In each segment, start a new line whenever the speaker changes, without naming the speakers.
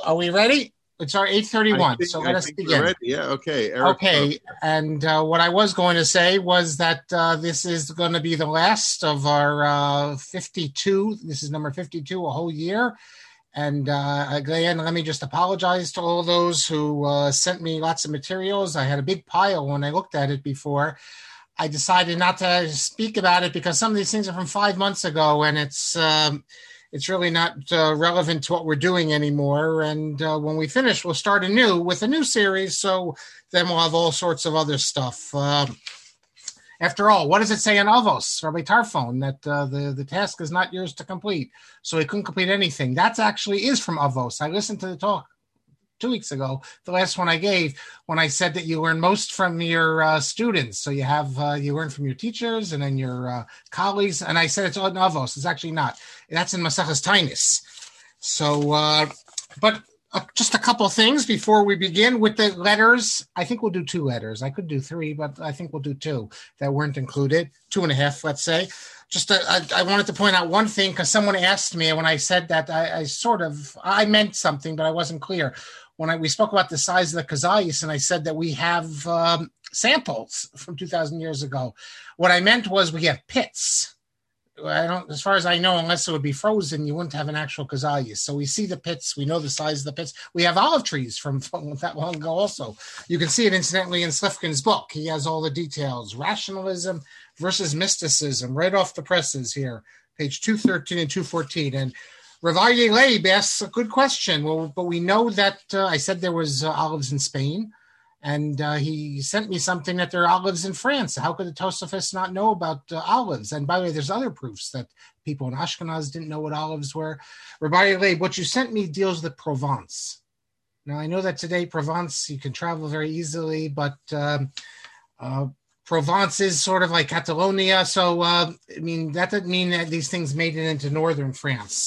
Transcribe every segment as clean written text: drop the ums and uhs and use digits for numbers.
Are we ready? It's our 8:31, so let us
I think we're
begin.
ready. Yeah. Okay. Eric.
Okay, and what I was going to say was that this is going to be the last of our 52. This is number 52, a whole year. And again, let me just apologize to all those who sent me lots of materials. I had a big pile when I looked at it before. I decided not to speak about it because some of these things are from 5 months ago, and it's really not relevant to what we're doing anymore. And when we finish, we'll start anew with a new series. So then we'll have all sorts of other stuff. After all, what does it say in Avos, Rabbi Tarfon, that the task is not yours to complete? So he couldn't complete anything. That actually is from Avos. I listened to the talk 2 weeks ago, the last one I gave, when I said that you learn most from your students. So you learn from your teachers and then your colleagues. And I said it's all in Avos. It's actually not. That's in Maseches Tainis. So, but just a couple of things before we begin with the letters. I think we'll do 2 letters. I could do 3, but I think we'll do 2 that weren't included. 2.5, let's say. Just I wanted to point out one thing because someone asked me when I said that I meant something, but I wasn't clear. When we spoke about the size of the kazayas, and I said that we have samples from 2,000 years ago. What I meant was we have pits. As far as I know, unless it would be frozen, you wouldn't have an actual kazayas. So we see the pits. We know the size of the pits. We have olive trees from that long ago also. You can see it incidentally in Slifkin's book. He has all the details. Rationalism versus mysticism, right off the presses here, page 213 and 214. And Rav Aryeh Leib asks a good question. Well, but we know that I said there was olives in Spain, and he sent me something that there are olives in France. How could the Tosafos not know about olives? And by the way, there's other proofs that people in Ashkenaz didn't know what olives were. Rav Aryeh Leib, what you sent me deals with Provence. Now, I know that today Provence, you can travel very easily, but Provence is sort of like Catalonia. So, that doesn't mean that these things made it into northern France.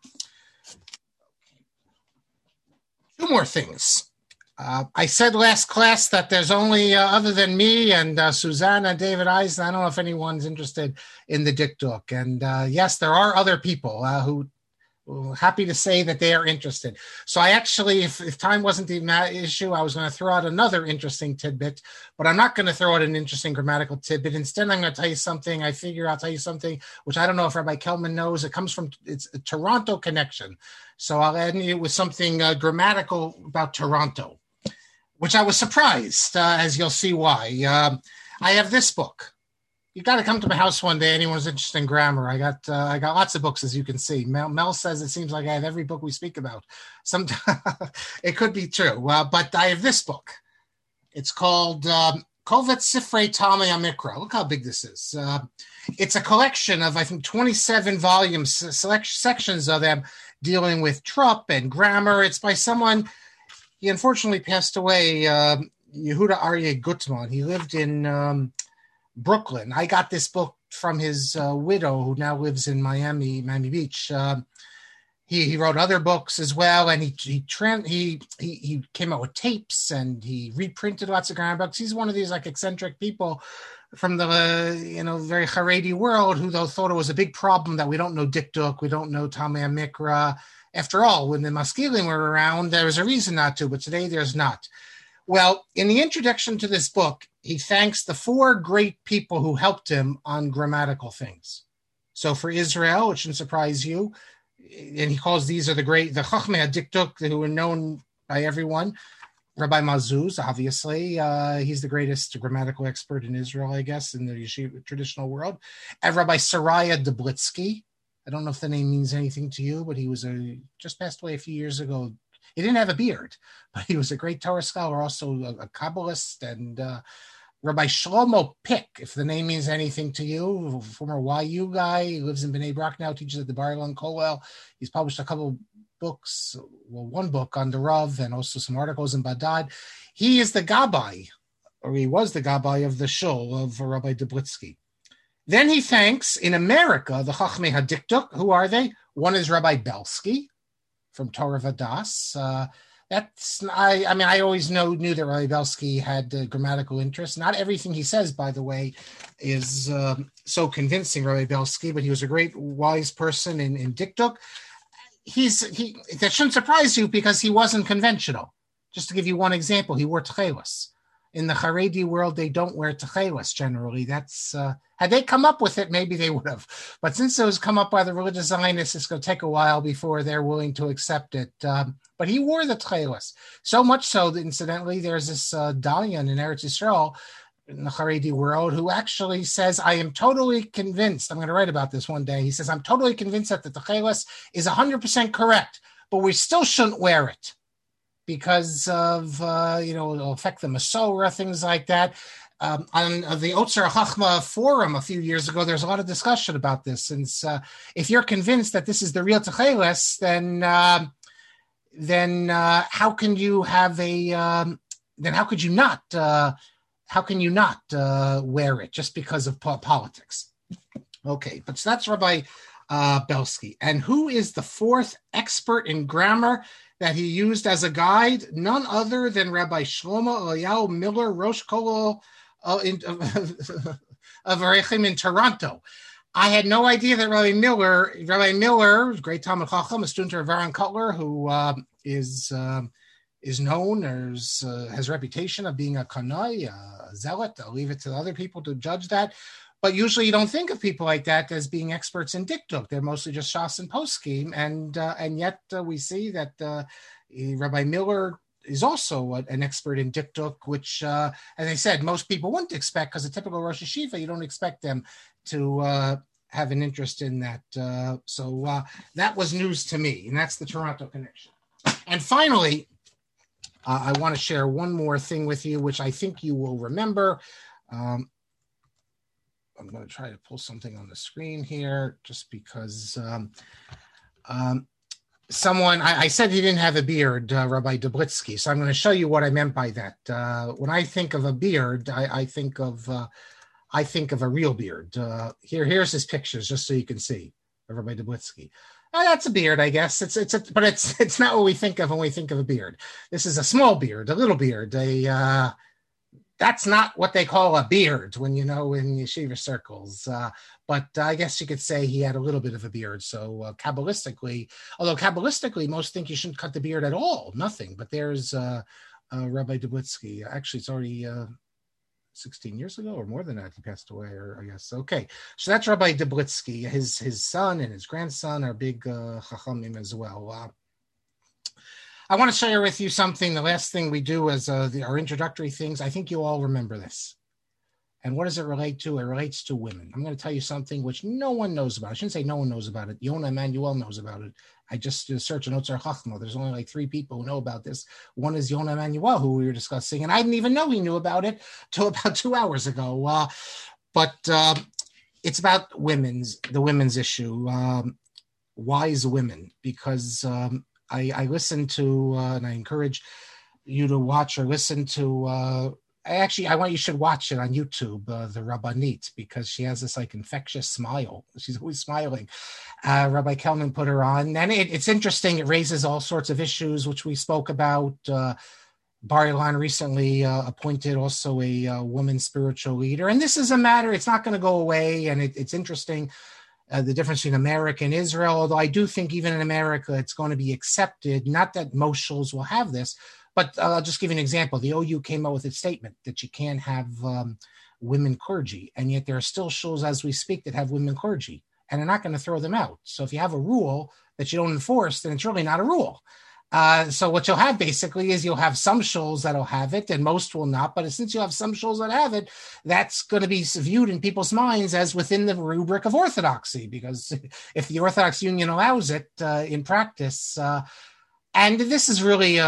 2 more things. I said last class that there's only, other than me and Susanna, David Eisen, I don't know if anyone's interested in the Dikduk. And yes, there are other people who happy to say that they are interested. So I actually, if time wasn't even that issue, I was going to throw out another interesting tidbit, but I'm not going to throw out an interesting grammatical tidbit. Instead, I'm going to tell you something. I'll tell you something, which I don't know if Rabbi Kelman knows. It's a Toronto connection. So I'll end it with something grammatical about Toronto, which I was surprised, as you'll see why. I have this book. You got to come to my house one day. Anyone's interested in grammar. I got lots of books, as you can see. Mel says it seems like I have every book we speak about. Sometimes it could be true, but I have this book. It's called Kovet Sifrei Talmei HaMikra. Look how big this is. It's a collection of, I think, 27 volumes, sections of them dealing with trup and grammar. It's by someone. He unfortunately passed away, Yehuda Aryeh Gutman. He lived in Brooklyn. I got this book from his widow, who now lives in Miami Beach. He wrote other books as well, and he came out with tapes, and he reprinted lots of grammar books. He's one of these like eccentric people from the very Haredi world who thought it was a big problem that we don't know Dikduk, we don't know Talmei HaMikra. After all, when the Maskilim were around, there was a reason not to, but today there's not. Well, in the introduction to this book, he thanks the 4 great people who helped him on grammatical things. So for Israel, it shouldn't surprise you, and he calls these are the Chachmei HaDikduk, who are known by everyone. Rabbi Mazuz, obviously, he's the greatest grammatical expert in Israel, I guess, in the yeshiva traditional world. And Rabbi Saraya Dublitsky. I don't know if the name means anything to you, but he was just passed away a few years ago. He didn't have a beard, but he was a great Torah scholar, also a Kabbalist. And Rabbi Shlomo Pick, if the name means anything to you, former YU guy, he lives in Bnei Brak now, teaches at the Bar Ilan Kollel. He's published a couple books, one book on the Rav, and also some articles in Badad. He is the Gabbai, or he was the Gabbai of the Shul of Rabbi Dublitsky. Then he thanks, in America, the Chachmei HaDikduk. Who are they? One is Rabbi Belsky from Torah Vadas. I always knew that Rabbi Belsky had grammatical interest. Not everything he says, by the way, is so convincing, Rabbi Belsky, but he was a great, wise person in Dikduk. that shouldn't surprise you because he wasn't conventional. Just to give you one example, he wore tchelis. In the Haredi world, they don't wear techelis generally. That's had they come up with it, maybe they would have. But since it was come up by the religious Zionists, it's going to take a while before they're willing to accept it. But he wore the techelis. So much so that, incidentally, there's this Dayan in Eretz Yisrael in the Haredi world who actually says, I am totally convinced, I'm going to write about this one day. He says, I'm totally convinced that the techelis is 100% correct, but we still shouldn't wear it, because of, it'll affect the Masorah, things like that. On the Otzer Chachma forum a few years ago, there's a lot of discussion about this. Since if you're convinced that this is the real Techeles, then how can you have how can you not wear it just because of politics? Okay, but so that's Rabbi Belsky. And who is the fourth expert in grammar that he used as a guide? None other than Rabbi Shlomo Eliyahu Miller, Rosh Kollel of Erechim in Toronto. I had no idea that Rabbi Miller, great Talmid Chacham, a student of Aaron Kotler, who is known as has a reputation of being a kanai, a zealot. I'll leave it to other people to judge that. But usually you don't think of people like that as being experts in dikduk. They're mostly just Shas and poskim, and yet we see that Rabbi Miller is also an expert in dikduk, which, as I said, most people wouldn't expect, because a typical Rosh Yeshiva, you don't expect them to have an interest in that. So that was news to me, and that's the Toronto connection. And finally, I want to share one more thing with you, which I think you will remember. I'm going to try to pull something on the screen here, just because I said he didn't have a beard, Rabbi Dublitsky. So I'm going to show you what I meant by that. When I think of a beard, I think of a real beard. Here's his pictures, just so you can see, Rabbi Dublitsky. That's a beard, I guess. But it's not what we think of when we think of a beard. This is a small beard, a little beard, that's not what they call a beard in yeshiva circles. But I guess you could say he had a little bit of a beard. So Kabbalistically, most think you shouldn't cut the beard at all, nothing. But there's Rabbi Dublitsky. Actually, it's already 16 years ago or more than that. He passed away, or I guess. Okay, so that's Rabbi Dublitsky. His son and his grandson are big chachamim as well. I want to share with you something. The last thing we do is our introductory things. I think you all remember this. And what does it relate to? It relates to women. I'm going to tell you something which no one knows about. I shouldn't say no one knows about it. Yonah Emanuel knows about it. I just did a search on Otzer Chachma. There's only like 3 people who know about this. One is Yonah Emanuel, who we were discussing, and I didn't even know he knew about it till about 2 hours ago. But it's about the women's issue. Wise women, because I listen to, and I encourage you to watch or listen to, you should watch it on YouTube, the Rabbanit, because she has this like infectious smile. She's always smiling. Rabbi Kelman put her on, and it's interesting. It raises all sorts of issues, which we spoke about. Bar Ilan recently appointed also a woman spiritual leader. And this is a matter, it's not going to go away. And it's interesting. The difference between America and Israel, although I do think even in America, it's going to be accepted. Not that most shuls will have this, but I'll just give you an example. The OU came out with a statement that you can't have women clergy, and yet there are still shuls as we speak that have women clergy, and they're not going to throw them out. So if you have a rule that you don't enforce, then it's really not a rule. So what you'll have basically is you'll have some shuls that'll have it and most will not. But since you have some shuls that have it, that's going to be viewed in people's minds as within the rubric of orthodoxy, because if the Orthodox Union allows it in practice, and this is really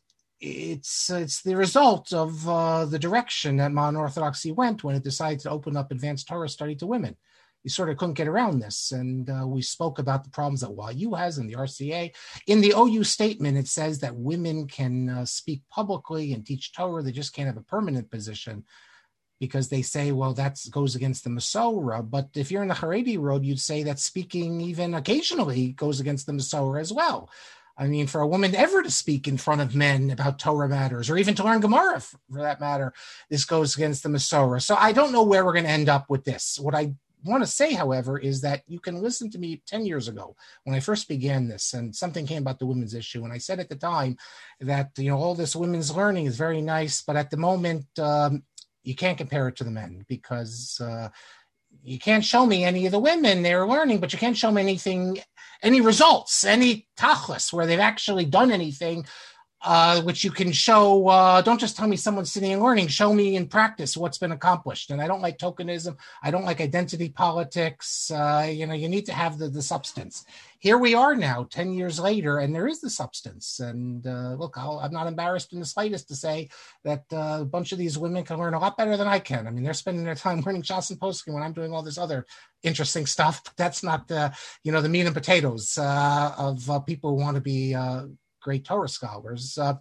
it's the result of the direction that modern Orthodoxy went when it decided to open up advanced Torah study to women. You sort of couldn't get around this. And we spoke about the problems that YU has and the RCA. In the OU statement, it says that women can speak publicly and teach Torah. They just can't have a permanent position because they say, well, that goes against the Masorah. But if you're in the Haredi road, you'd say that speaking even occasionally goes against the Masorah as well. I mean, for a woman ever to speak in front of men about Torah matters, or even to learn Gemara for that matter, this goes against the Masorah. So I don't know where we're going to end up with this. What I want to say, however, is that you can listen to me 10 years ago when I first began this, and something came about the women's issue. And I said at the time that, all this women's learning is very nice, but at the moment, you can't compare it to the men, because you can't show me any of the women they're learning, but you can't show me any results, any tachlis where they've actually done anything, which you can show. Don't just tell me someone's sitting and learning. Show me in practice what's been accomplished. And I don't like tokenism. I don't like identity politics. You need to have the substance. Here we are now, 10 years later, and there is the substance. And look, I'm not embarrassed in the slightest to say that a bunch of these women can learn a lot better than I can. I mean, they're spending their time learning Shas and Poskim when I'm doing all this other interesting stuff. But that's not the meat and potatoes of people who want to be great Torah scholars. So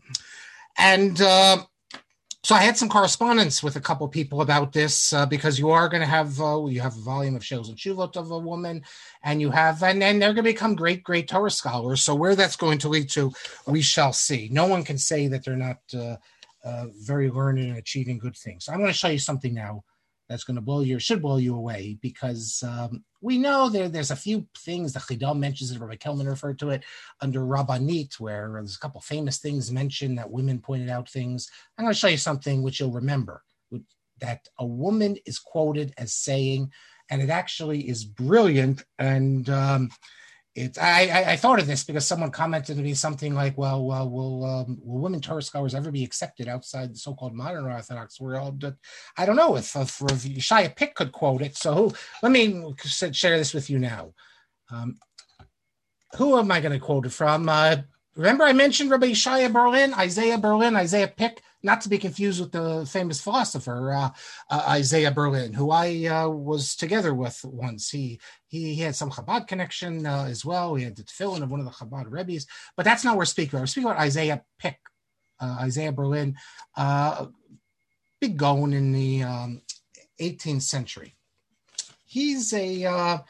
I had some correspondence with a couple people about this, because you are going to have, you have a volume of Shelos and Tshuvot of a woman, and then they're going to become great Torah scholars. So where that's going to lead to, we shall see. No one can say that they're not very learned and achieving good things. So I'm going to show you something now that's going to should blow you away, because we know there's a few things. The Chidam mentions it, Rabbi Kelman referred to it under Rabbanit, where there's a couple famous things mentioned that women pointed out things. I'm going to show you something which you'll remember, that a woman is quoted as saying, and it actually is brilliant. And I thought of this because someone commented to me something like, well, will women Torah scholars ever be accepted outside the so-called modern Orthodox world? I don't know if Yeshaya Pick could quote it. So let me share this with you now. Who am I going to quote it from? Remember I mentioned Rabbi Yeshaya Berlin, Isaiah Pick, not to be confused with the famous philosopher Isaiah Berlin, who I was together with once. He had some Chabad connection as well. He had the tefillin of one of the Chabad rebbes, but that's not what we're speaking about. We're speaking about Isaiah Pick, Isaiah Berlin, big gaon in the 18th century. He wrote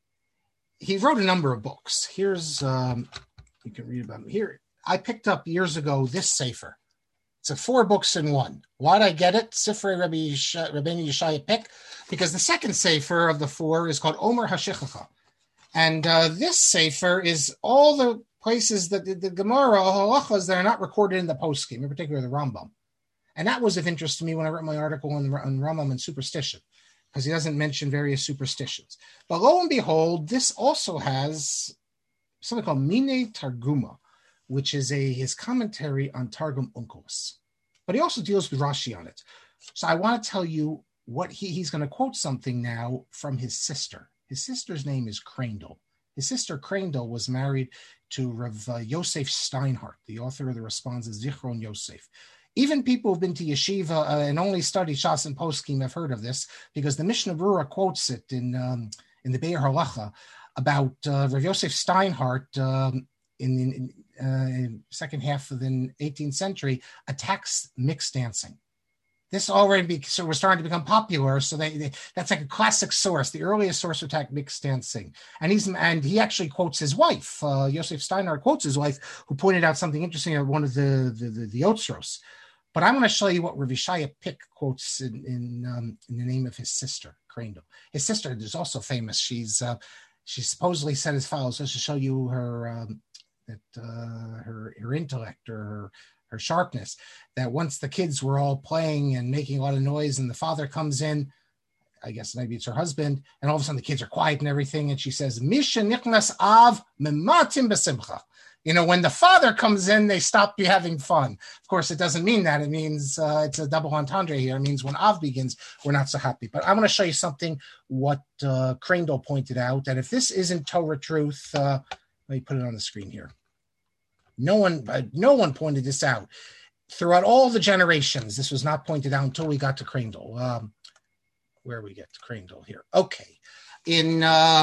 a number of books. Here's you can read about him here. I picked up years ago this sefer. It's 4 books in one. Why did I get it? Sifrei Rabbeinu Yeshaya Pick, because the second sefer of the 4 is called Omer HaShichacha. And this sefer is all the places that the Gemara, halachas, that are not recorded in the poskim, in particular the Rambam. And that was of interest to me when I wrote my article on Rambam and superstition, because he doesn't mention various superstitions. But lo and behold, this also has something called Mine Targuma, which is his commentary on Targum Onkelos. But he also deals with Rashi on it. So I want to tell you what he's going to quote something now from his sister. His sister's name is Crandall. His sister Crandall was married to Rav Yosef Steinhardt, the author of the responses Zichron Yosef. Even people who've been to yeshiva and only studied Shas and Poskim have heard of this, because the Mishnah Berurah quotes it in the Be'er Halacha about Rav Yosef Steinhardt in second half of the 18th century attacks mixed dancing. This already was starting to become popular, so that's like a classic source, the earliest source to attack mixed dancing. And he actually quotes his wife, Yosef Steinhardt quotes his wife, who pointed out something interesting at one of the Otzros. But I'm going to show you what Rav Yeshaya Pick quotes in the name of his sister, Crandall. His sister is also famous. She supposedly said as follows, just to show you her her intellect or her sharpness, that once the kids were all playing and making a lot of noise and the father comes in, I guess maybe it's her husband, and all of a sudden the kids are quiet and everything, and she says, Misha nichnas av mematim besimcha. When the father comes in, they stop having fun. Of course, it doesn't mean that. It means it's a double entendre here. It means when Av begins, we're not so happy. But I'm going to show you something, what Crandall pointed out, that if this isn't Torah truth, let me put it on the screen here. No one pointed this out. Throughout all the generations, this was not pointed out until we got to Crandall. Where we get to Crandall here. Okay. In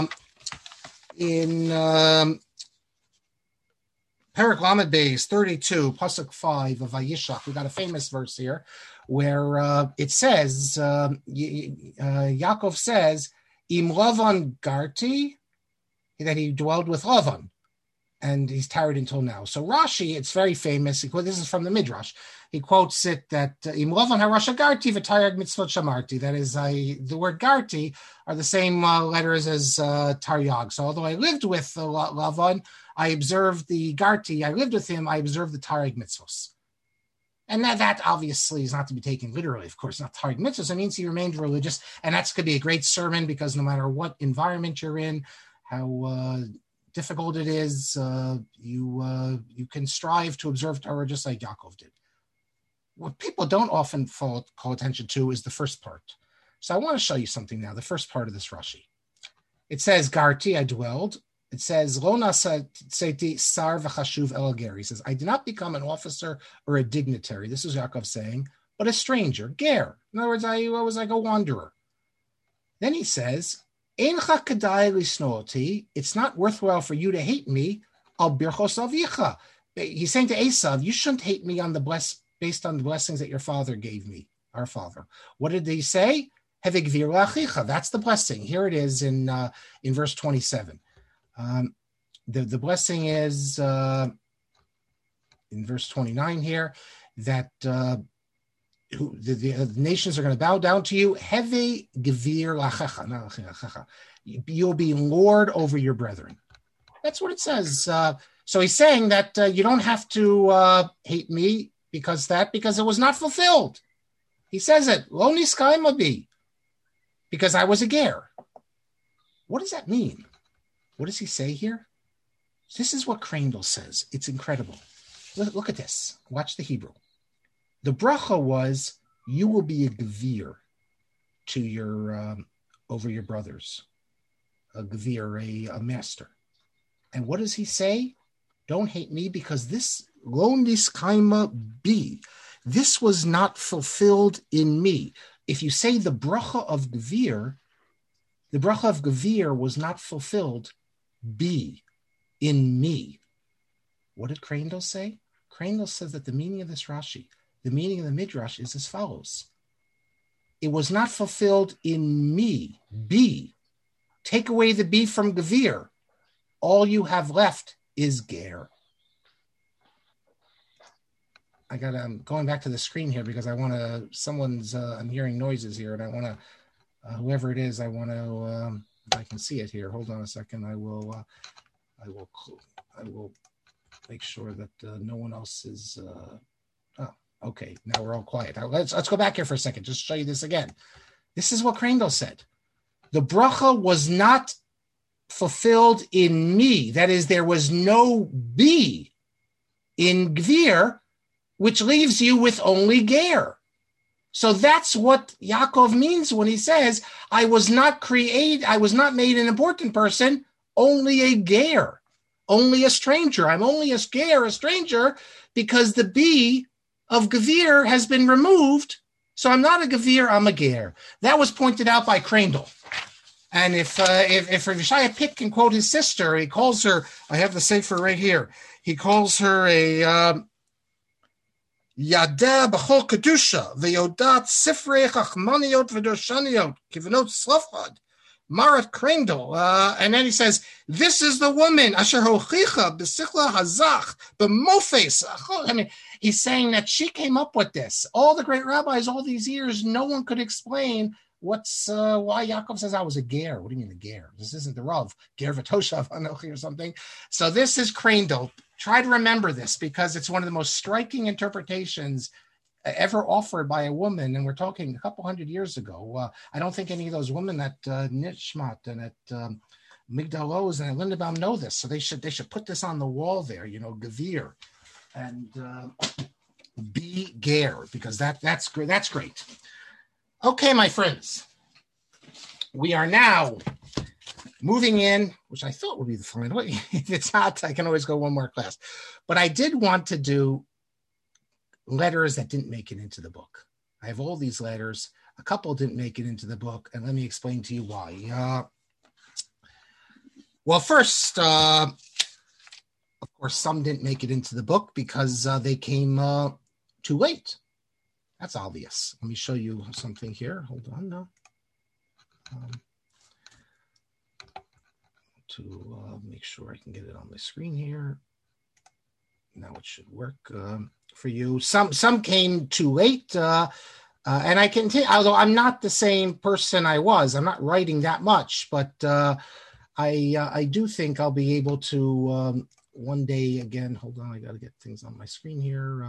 Perek Lamed Beis 32, Pasuk 5 of Vayishlach, we got a famous verse here where it says, Yaakov says, Im Lavan Garti, that he dwelled with Lavan. and he's tarried until now. So Rashi, it's very famous. This is from the Midrash. He quotes it that Im Lovan HaRasha Garti v'Taryag Mitzvot Shamarti. That is, the word Garti are the same letters as Taryag. So although I lived with Lavan, I observed the Garti. I lived with him. I observed the Taryag Mitzvos. And that obviously is not to be taken literally, of course, not Taryag Mitzvos. It means he remained religious. And that's going to be a great sermon because no matter what environment you're in, how difficult it is, you can strive to observe Torah just like Yaakov did. What people don't often call attention to is the first part. So I want to show you something now, the first part of this Rashi. It says, Garti, I dwelled. It says, Lo naseti sar v'chashuv el ger. He says, I did not become an officer or a dignitary. This is Yaakov saying, but a stranger, ger. In other words, I was like a wanderer. Then he says, Eincha kedai lisnooti. It's not worthwhile for you to hate me. Al birchos avicha. He's saying to Esav, you shouldn't hate me based on the blessings that your father gave me, our father. What did he say? Hevig vir lachicha. That's the blessing. Here it is in verse 27. The blessing is in verse 29 here that the nations are going to bow down to you. Heve gevir lachecha. You'll be lord over your brethren. That's what it says. So he's saying that you don't have to hate me because it was not fulfilled. He says it. Lo niskayma bi, because I was a ger. What does that mean? What does he say here? This is what Crandall says. It's incredible. Look at this. Watch the Hebrew. The bracha was, you will be a gevir to your over your brothers. A gevir, a master. And what does he say? Don't hate me because this lo niskayma bi. This was not fulfilled in me. If you say the bracha of gevir was not fulfilled be in me. What did Crandall say? Crandall says that the meaning of this Rashi, the meaning of the Midrash is as follows. It was not fulfilled in me, be. Take away the be from Gevir. All you have left is Ger. I'm going back to the screen here because I want to, I'm hearing noises here and I want to, whoever it is, I want to, if I can see it here. Hold on a second. I will make sure that no one else is. Okay. Now we're all quiet. Now let's go back here for a second. Just show you this again. This is what Crandall said. The bracha was not fulfilled in me. That is, there was no be in Gvir, which leaves you with only Ger. So that's what Yaakov means when he says, I was not made an important person, only a ger, only a stranger. I'm only a ger, a stranger, because the be of gevir has been removed. So I'm not a gevir, I'm a ger. That was pointed out by Crandall. And if Rishaya Pitt can quote his sister, he calls her, I have the sefer right here, he calls her a Yada b'chol kedusha v'yodat sifrei chachmaniot v'doshaniot kivanot slofad Marat Crandall, and then he says, "This is the woman asher hochicha b'sichla hazach b'mofes." I mean, he's saying that she came up with this. All the great rabbis, all these years, no one could explain why Yaakov says I was a ger. What do you mean a ger? This isn't the Rav ger v'toshav anochi or something. So this is Crandall. Try to remember this because it's one of the most striking interpretations ever offered by a woman, and we're talking a couple hundred years ago. I don't think any of those women at Nishmat and at Migdal Oz and at Lindenbaum know this, so they should put this on the wall there, Gevir, and be Ger, because that's great. Okay, my friends, we are now moving in, which I thought would be the final. If it's not, I can always go one more class. But I did want to do letters that didn't make it into the book. I have all these letters. A couple didn't make it into the book, and let me explain to you why. Well, first, of course, some didn't make it into the book because they came too late. That's obvious. Let me show you something here. Hold on now. to make sure I can get it on my screen here. Now it should work for you. Some came too late, and I continue. Although I'm not the same person I was, I'm not writing that much, but I do think I'll be able to one day again. Hold on, I got to get things on my screen here.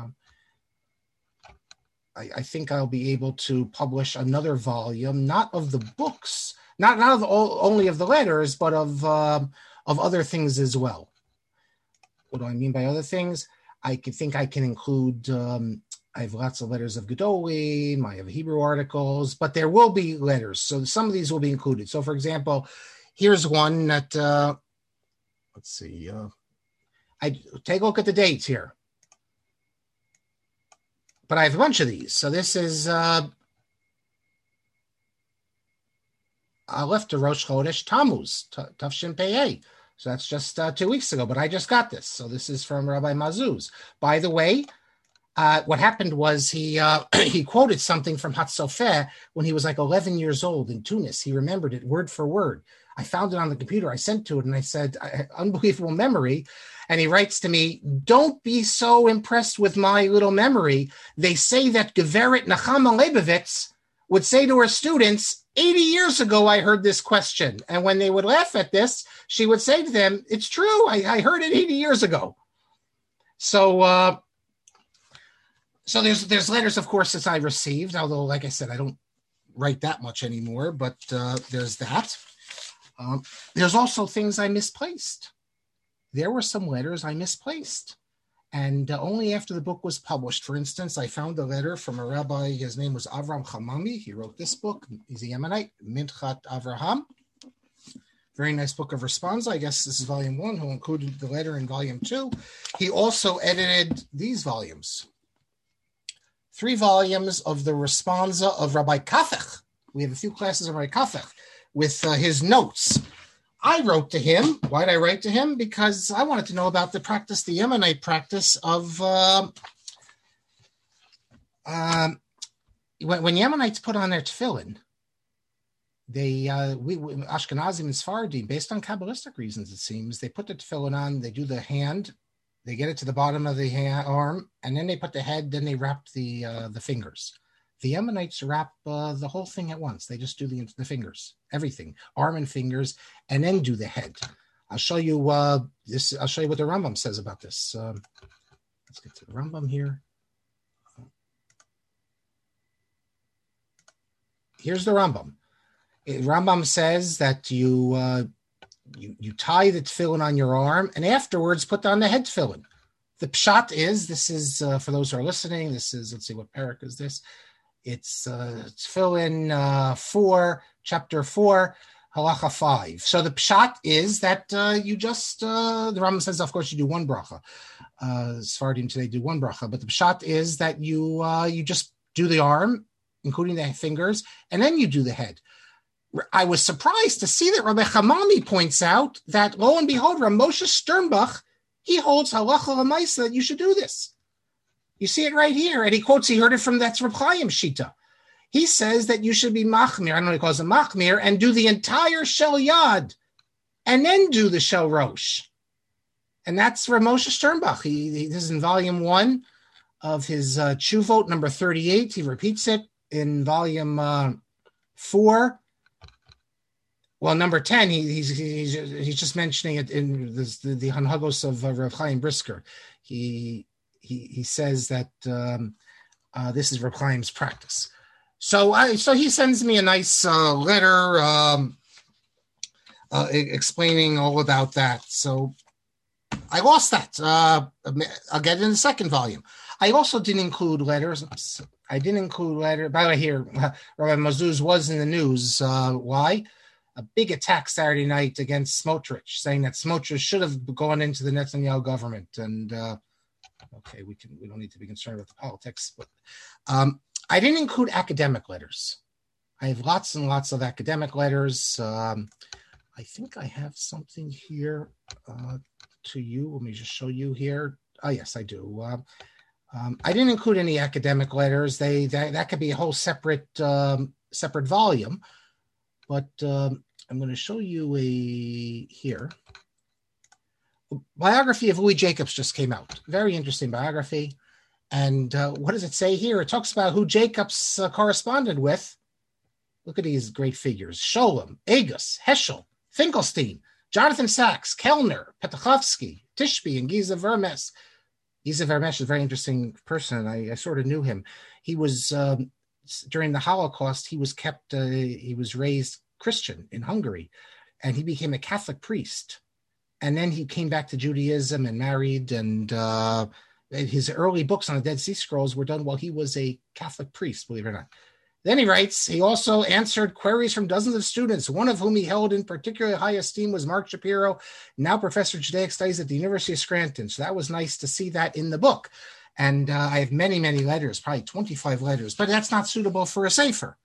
I think I'll be able to publish another volume, not of the books, not of only of the letters, but of other things as well. What do I mean by other things? I think I can include. I have lots of letters of Gedolim. I have Hebrew articles, but there will be letters. So some of these will be included. So, for example, here's one that. Let's see. I take a look at the dates here. But I have a bunch of these. So this is Aleph to Rosh Chodesh Tammuz, Tafshin Pei. So that's just 2 weeks ago, but I just got this. So this is from Rabbi Mazuz. By the way, what happened was he quoted something from Hatzofer when he was like 11 years old in Tunis. He remembered it word for word. I found it on the computer. I sent to it and I said, unbelievable memory. And he writes to me, don't be so impressed with my little memory. They say that Geveret Nachama Leibovitz would say to her students, 80 years ago, I heard this question. And when they would laugh at this, she would say to them, it's true. I heard it 80 years ago. So there's letters, of course, that I received, although, like I said, I don't write that much anymore, but there's that. There's also things I misplaced. There were some letters I misplaced. And only after the book was published, for instance, I found a letter from a rabbi. His name was Avram Chamami. He wrote this book. He's a Yemenite, Minchat Avraham. Very nice book of responsa. I guess this is volume 1. He'll include the letter in volume 2. He also edited these volumes. 3 volumes of the responsa of Rabbi Kafech. We have a few classes of Rabbi Kafech with his notes. I wrote to him. Why did I write to him? Because I wanted to know about the practice, the Yemenite practice of when Yemenites put on their tefillin, they Ashkenazim and Sephardim, based on Kabbalistic reasons, it seems, they put the tefillin on. They do the hand, they get it to the bottom of the arm, and then they put the head. Then they wrap the fingers. The Yemenites wrap the whole thing at once. They just do the fingers, everything, arm and fingers, and then do the head. I'll show you this. I'll show you what the Rambam says about this. Let's get to the Rambam here. Here's the Rambam. Rambam says that you tie the tefillin on your arm, and afterwards put on the head tefillin. The pshat is, this is for those who are listening. This is, let's see, what parak is this? It's Tefillin 4, chapter 4, halacha 5. So the pshat is that you just, the Rambam says, of course, you do one bracha. Sephardim today do one bracha, but the pshat is that you just do the arm, including the fingers, and then you do the head. I was surprised to see that Rabbi Chamami points out that, lo and behold, Rav Moshe Sternbach, he holds halacha l'maisa that you should do this. You see it right here. And he quotes, he heard it from that's Reb Chaim Shita. He says that you should be machmir, I don't know what he calls it, machmir, and do the entire shel yad, and then do the shel rosh. And that's Rav Moshe Sternbach. This is in volume 1 of his Tshuvot, number 38. He repeats it in volume 4. Well, number 10, he's just mentioning it in the Hanhagos of Rav Chaim Brisker. He says that this is Reb Chaim's practice. So he sends me a nice letter explaining all about that. So I lost that. I'll get it in the second volume. I also didn't include letters. By the way, here, Rabbi Mazuz was in the news. Why? A big attack Saturday night against Smotrich, saying that Smotrich should have gone into the Netanyahu government. And okay, we don't need to be concerned with the politics, but I didn't include academic letters. I have lots and lots of academic letters. I think I have something here to you. Let me just show you here. Oh, yes, I do. I didn't include any academic letters. That could be a whole separate volume. But I'm going to show you here. Biography of Louis Jacobs just came out. Very interesting biography. And what does it say here? It talks about who Jacobs corresponded with. Look at these great figures. Sholem, Agus, Heschel, Finkelstein, Jonathan Sachs, Kellner, Petachovsky, Tishby, and Giza Vermes. Giza Vermes is a very interesting person. I sort of knew him. He was, during the Holocaust, he was raised Christian in Hungary, and he became a Catholic priest. And then he came back to Judaism and married, and his early books on the Dead Sea Scrolls were done while he was a Catholic priest, believe it or not. Then he writes, he also answered queries from dozens of students, one of whom he held in particularly high esteem was Mark Shapiro, now professor of Judaic Studies at the University of Scranton. So that was nice to see that in the book. And I have many, many letters, probably 25 letters, but that's not suitable for a sefer.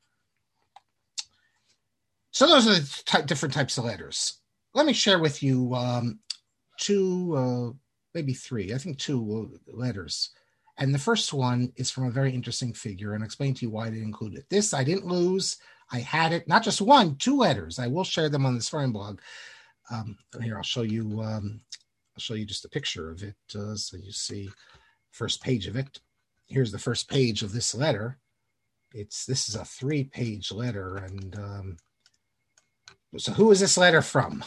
So those are the different types of letters. Let me share with you two, maybe three, I think two letters. And the first one is from a very interesting figure, and I'll explain to you why I didn't include it. This I didn't lose. I had it, not just one, two letters. I will share them on the Sfarim blog. Here, I'll show you just a picture of it so you see first page of it. Here's the first page of this letter. This is a 3-page letter. And so who is this letter from?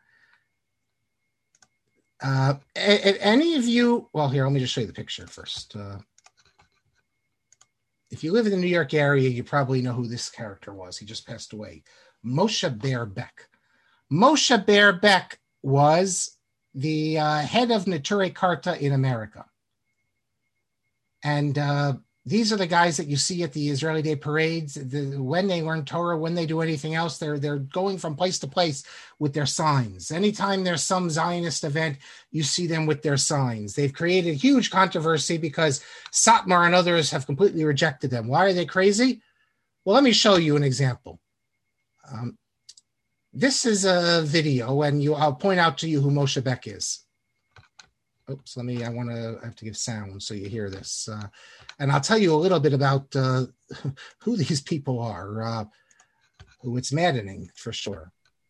Any of you, well, here, let me just show you the picture first. If you live in the New York area, you probably know who this character was. He just passed away. Moshe Ber Beck. Moshe Ber Beck was the head of Neturei Karta in America. And these are the guys that you see at the Israeli Day parades. When they learn Torah, when they do anything else, they're going from place to place with their signs. Anytime there's some Zionist event, you see them with their signs. They've created huge controversy because Satmar and others have completely rejected them. Why are they crazy? Well, let me show you an example. This is a video, and I'll point out to you who Moshe Beck is. Oops, I have to give sound so you hear this. And I'll tell you a little bit about who these people are, who it's maddening for sure.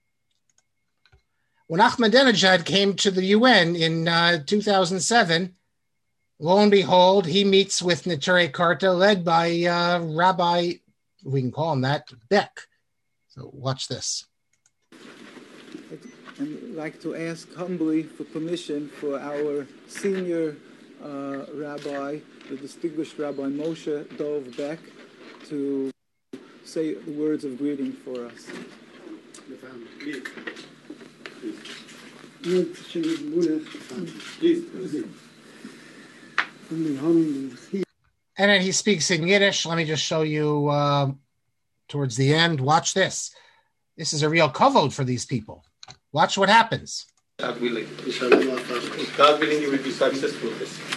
When Ahmadinejad came to the UN in 2007, lo and behold, he meets with Neturei Karta led by Rabbi, we can call him that, Beck. So watch this.
I'd like to ask humbly for permission for our senior rabbi, the distinguished Rabbi Moshe Dov Beck, to say the words of greeting for us.
And then he speaks in Yiddish. Let me just show you towards the end. Watch this. This is a real kavod for these people. Watch what happens.
God willing. God willing, you will be successful with this.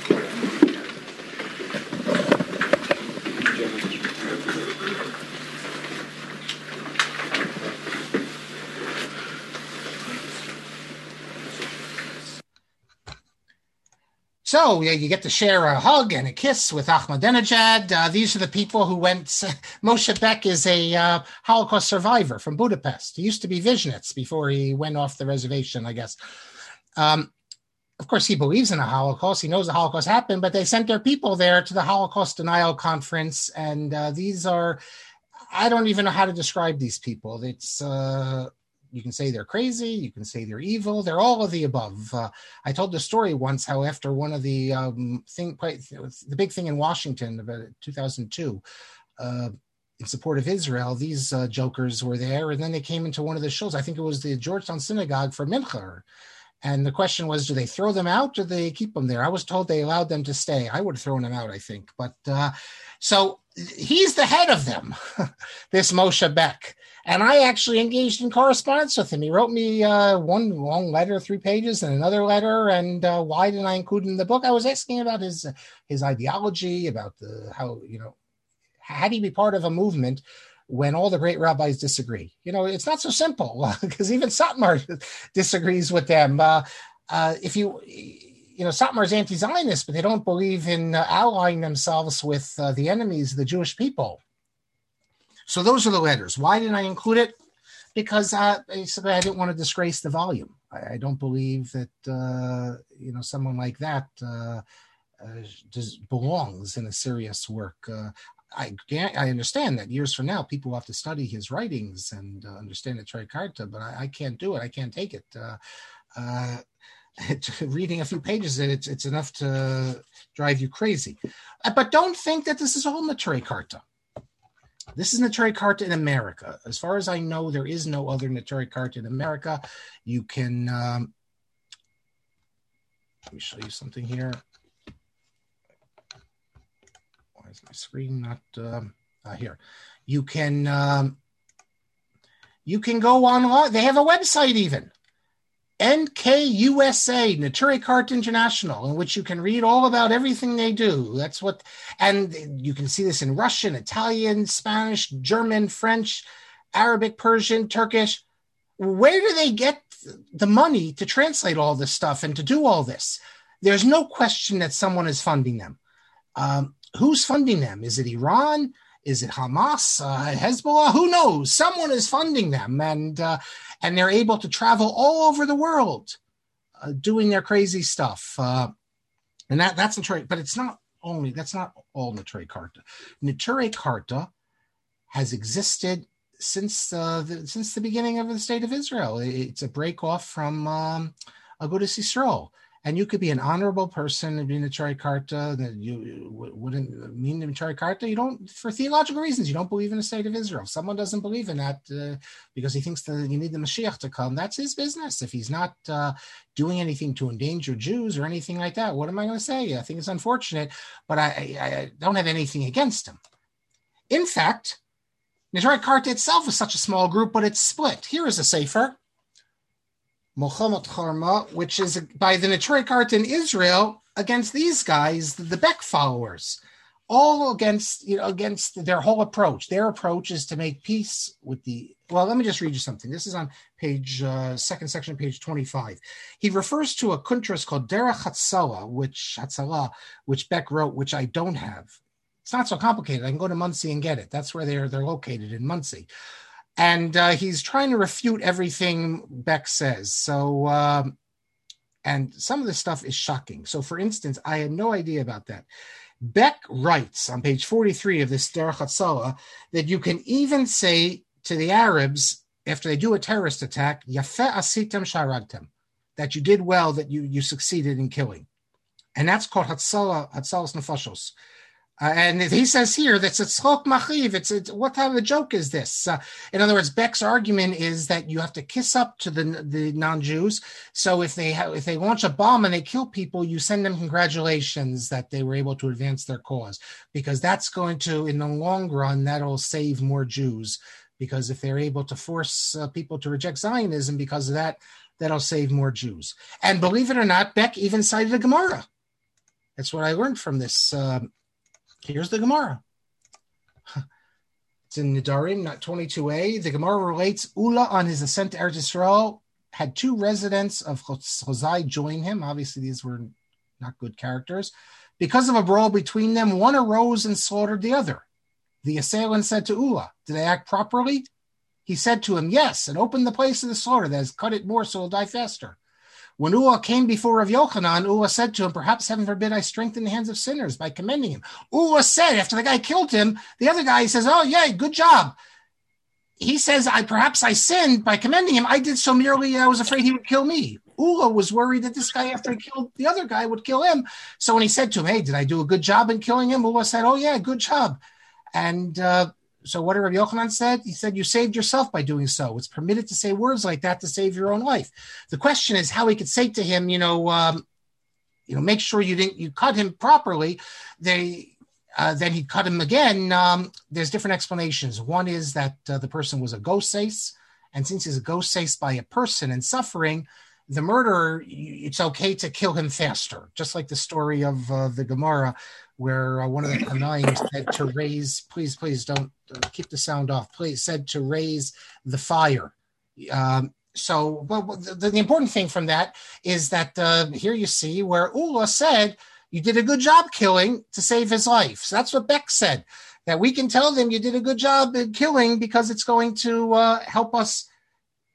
So you get to share a hug and a kiss with Ahmadinejad. These are the people who went. Moshe Beck is a Holocaust survivor from Budapest. He used to be Vizhnitz before he went off the reservation, I guess. Of course, he believes in the Holocaust. He knows the Holocaust happened, but they sent their people there to the Holocaust Denial Conference. And these are, I don't even know how to describe these people. It's you can say they're crazy. You can say they're evil. They're all of the above. I told the story once how after one of the the big thing in Washington about 2002 in support of Israel, these jokers were there, and then they came into one of the shows. I think it was the Georgetown Synagogue for Mincha. And the question was, do they throw them out or do they keep them there? I was told they allowed them to stay. I would have thrown them out, I think. But so he's the head of them, this Moshe Beck. And I actually engaged in correspondence with him. He wrote me one long letter, 3 pages, and another letter. And why didn't I include it in the book? I was asking about his ideology, about how he be part of a movement when all the great rabbis disagree. It's not so simple because even Satmar disagrees with them. Satmar is anti-Zionist, but they don't believe in allying themselves with the enemies of the Jewish people. So those are the letters. Why didn't I include it? because basically I didn't want to disgrace the volume. I don't believe that someone like that belongs in a serious work. I understand that years from now people will have to study his writings and understand the Neturei Karta, but I can't do it. I can't take it. Reading a few pages, it's enough to drive you crazy. But don't think that this is all Neturei Karta. This is Neturei Karta in America. As far as I know, there is no other Neturei Karta in America. You can, let me show you something here. Why is my screen not here? You can go online. They have a website even. NKUSA, Neturei Karta International, in which you can read all about everything they do. That's what, and you can see this in Russian, Italian, Spanish, German, French, Arabic, Persian, Turkish. Where do they get the money to translate all this stuff and to do all this? There's no question that someone is funding them. Who's funding them? Is it Iran? Is it Hamas, Hezbollah? Who knows? Someone is funding them, and they're able to travel all over the world doing their crazy stuff. And that's Neturei, but that's not all Neturei Karta. Neturei Karta has existed since the beginning of the State of Israel. It's a break off from Agudas Yisrael. And you could be an honorable person and be in Neturei Karta that you wouldn't mean Neturei Karta. You don't, for theological reasons, you don't believe in the State of Israel. If someone doesn't believe in that because he thinks that you need the Mashiach to come, that's his business. If he's not doing anything to endanger Jews or anything like that, what am I going to say? I think it's unfortunate, but I don't have anything against him. In fact, Neturei Karta itself is such a small group, but it's split. Here is a sefer, Mohammed Harma, which is by the Neturei Karta in Israel against these guys, the Beck followers, all against their whole approach. Their approach is to make peace with the. Well, let me just read you something. This is on page second section, page 25. He refers to a kuntras called Derech Hatzalah, which Beck wrote, which I don't have. It's not so complicated. I can go to Muncie and get it. That's where they're located, in Muncie. And he's trying to refute everything Beck says. So, and some of the stuff is shocking. So, for instance, I had no idea about that. Beck writes on page 43 of this Derech Hatzalah that you can even say to the Arabs, after they do a terrorist attack, Yafeh asitem sharagtem, that you did well, that you succeeded in killing. And that's called Hatzalas Nefashos. And he says here that's it's chok machiv. It's what type of a joke is this? In other words, Beck's argument is that you have to kiss up to the non-Jews. So if they launch a bomb and they kill people, you send them congratulations that they were able to advance their cause, because that's going to, in the long run, that'll save more Jews. Because if they're able to force people to reject Zionism because of that, that'll save more Jews. And believe it or not, Beck even cited a Gemara. That's what I learned from this. Here's the Gemara. It's in Nedarim, not 22a. The Gemara relates, Ula on his ascent to Eretz Yisrael had two residents of Chozai join him. Obviously, these were not good characters. Because of a brawl between them, one arose and slaughtered the other. The assailant said to Ula, did I act properly? He said to him, yes, and opened the place of the slaughter, that is, cut it more so it'll die faster. When Ula came before Rav Yochanan, Ula said to him, perhaps heaven forbid I strengthen the hands of sinners by commending him. Ula said, after the guy killed him, the other guy says, oh, yeah, good job. He says, perhaps I sinned by commending him. I did so merely I was afraid he would kill me. Ula was worried that this guy, after he killed the other guy, would kill him. So when he said to him, hey, did I do a good job in killing him? Ula said, oh, yeah, good job. And so what did Rabbi Yochanan said? He said, you saved yourself by doing so. It's permitted to say words like that to save your own life. The question is how he could say to him, make sure you cut him properly. Then he cut him again. There's different explanations. One is that the person was a ghost, and since he's a ghost by a person and suffering, the murderer, it's okay to kill him faster. Just like the story of the Gemara, where one of the Tanaim said to raise, please don't keep the sound off, please, said to raise the fire. The important thing from that is that here you see where Ula said, you did a good job killing to save his life. So that's what Beck said, that we can tell them you did a good job in killing because it's going to help us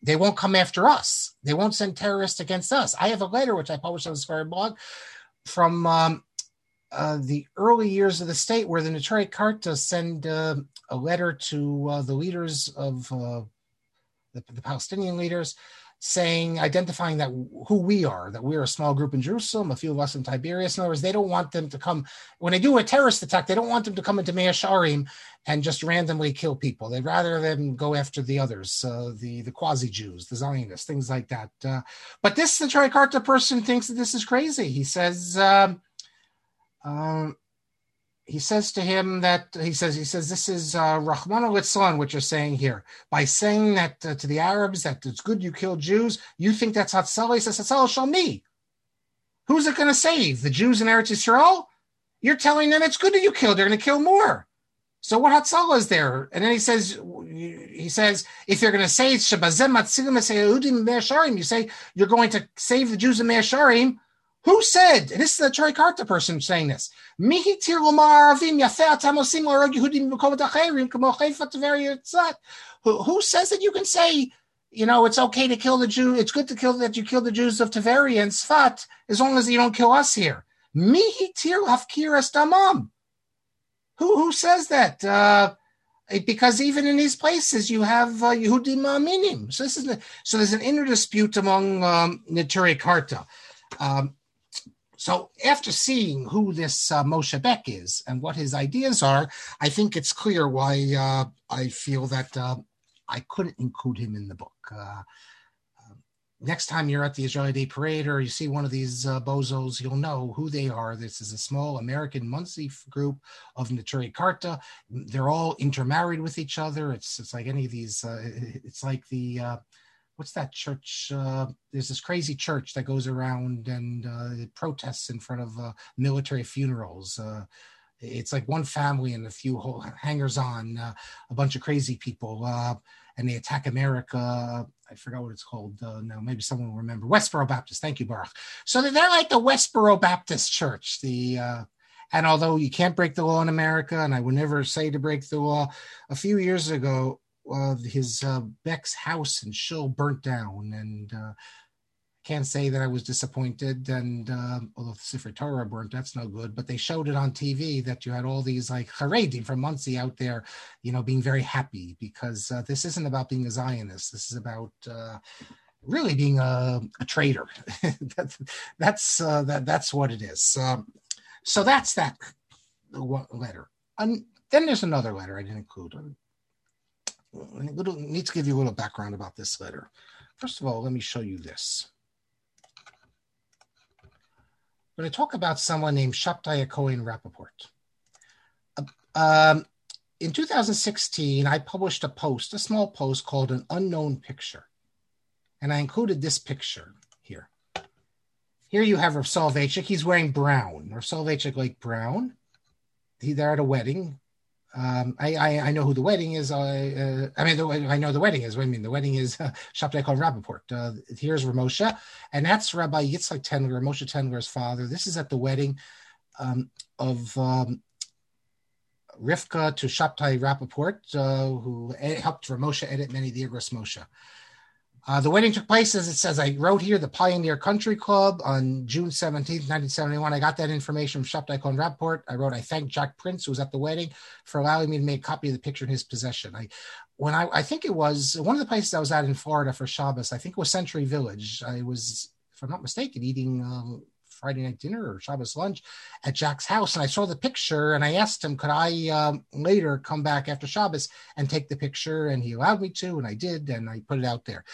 they won't come after us. They won't send terrorists against us. I have a letter which I published on the Square blog from the early years of the state, where the Neturei Karta send a letter to the leaders of the Palestinian leaders, identifying that who we are, that we're a small group in Jerusalem, a few of us in Tiberias. In other words, they don't want them to come, when they do a terrorist attack, they don't want them to come into Mea Shearim and just randomly kill people. They'd rather them go after the others, the quasi-Jews, the Zionists, things like that. But this Neturei Karta person thinks that this is crazy. He says to him that he says this is Rahmana Litzlan, what you're saying here, by saying that to the Arabs that it's good you kill Jews. You think that's Hatzalah? He says Hatzalah Shalmi. Who's it going to save? The Jews in Eretz Yisrael? You're telling them it's good that you kill. They're going to kill more. So what Hatzalah is there? And then he says if you're going to say Shabazem Matzilim Esayehudim Mea Shearim, you say you're going to save the Jews in Mea Shearim. Who said? And this is the Neturei Karta person saying this. Who says that you can say, it's okay to kill the Jew? It's good to kill that you kill the Jews of Tveria and Sfat as long as you don't kill us here. Who says that? Because even in these places you have Yehudim Ma'aminim. So there's an inner dispute among Neturei Karta. So after seeing who this Moshe Beck is and what his ideas are, I think it's clear why I feel that I couldn't include him in the book. Next time you're at the Israeli Day Parade or you see one of these bozos, you'll know who they are. This is a small American Monsey group of Neturei Karta. They're all intermarried with each other. It's like any of these. It's like the what's that church? There's this crazy church that goes around and protests in front of military funerals. It's like one family and a few hangers-on, a bunch of crazy people, and they attack America. I forgot what it's called now. Maybe someone will remember. Westboro Baptist. Thank you, Baruch. So they're like the Westboro Baptist Church. And although you can't break the law in America, and I would never say to break the law, a few years ago, his Beck's house in Shul burnt down, and can't say that I was disappointed. And although the Sefer Torah burnt, that's no good. But they showed it on TV that you had all these like Haredim from Monsey out there, being very happy because this isn't about being a Zionist. This is about really being a traitor. That's what it is. So that's that letter. And then there's another letter I didn't include. I need to give you a little background about this letter. First of all, let me show you this. I'm going to talk about someone named Shabtai Cohen Rappaport. In 2016, I published a small post called An Unknown Picture. And I included this picture here. Here you have Rav Soloveitchik. He's wearing brown. Rav Soloveitchik like brown. They're at a wedding. I know who the wedding is. I know the wedding is. What I mean, the wedding is Shabtai Cohen Rappaport. Here's Ramosha, and that's Rabbi Yitzhak Tendler, Moshe Tendler's father. This is at the wedding of Rivka to Shabtai Rappaport, who helped Ramosha edit many of the Igros Moshe. The wedding took place, as it says, I wrote here, the Pioneer Country Club on June 17th, 1971. I got that information from Shabtai Cohen Rappaport. I wrote, I thank Jack Prince, who was at the wedding, for allowing me to make a copy of the picture in his possession. I think it was one of the places I was at in Florida for Shabbos. I think it was Century Village. I was, if I'm not mistaken, eating Friday night dinner or Shabbos lunch at Jack's house. And I saw the picture and I asked him, could I later come back after Shabbos and take the picture? And he allowed me to, and I did, and I put it out there.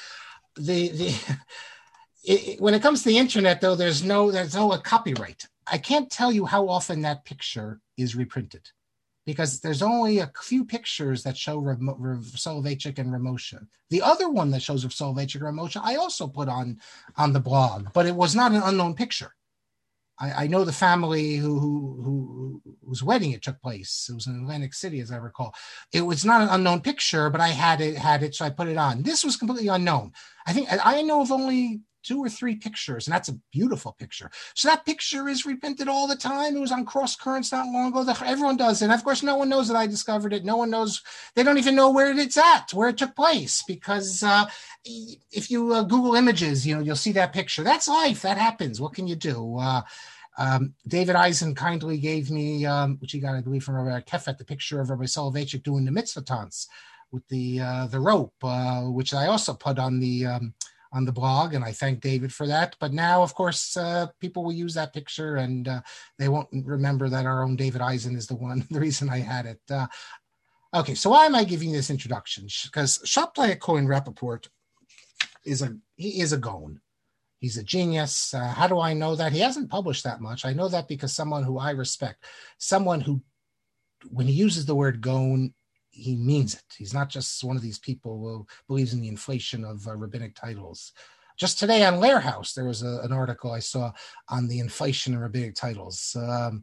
When it comes to the internet, though, there's no copyright. I can't tell you how often that picture is reprinted because there's only a few pictures that show Rav Soloveitchik and Ramosha. The other one that shows Rav Soloveitchik and Ramosha, I also put on the blog, but it was not an unknown picture. I know the family whose wedding it took place. It was in Atlantic City, as I recall. It was not an unknown picture, but I had it, so I put it on. This was completely unknown. I think I know of only 2 or 3 pictures, and that's a beautiful picture. So that picture is reprinted all the time. It was on Cross Currents not long ago. Everyone does it. And of course, no one knows that I discovered it. No one knows. They don't even know where it's at, where it took place, because if you Google images, you'll see that picture. That's life. That happens. What can you do? David Eisen kindly gave me, which he got, I believe, from Rabbi Kefet, the picture of Rabbi Soloveitchik doing the mitzvah tons with the rope, which I also put on the blog, and I thank David for that. But now, of course, people will use that picture, and they won't remember that our own David Eisen is the reason I had it. Okay, so why am I giving this introduction? Because Shabtai Cohen Rappaport is a Gaon. He's a genius. How do I know that? He hasn't published that much. I know that because someone who I respect, someone who, when he uses the word Gaon, he means it. He's not just one of these people who believes in the inflation of rabbinic titles. Just today on Lair House, there was an article I saw on the inflation of rabbinic titles.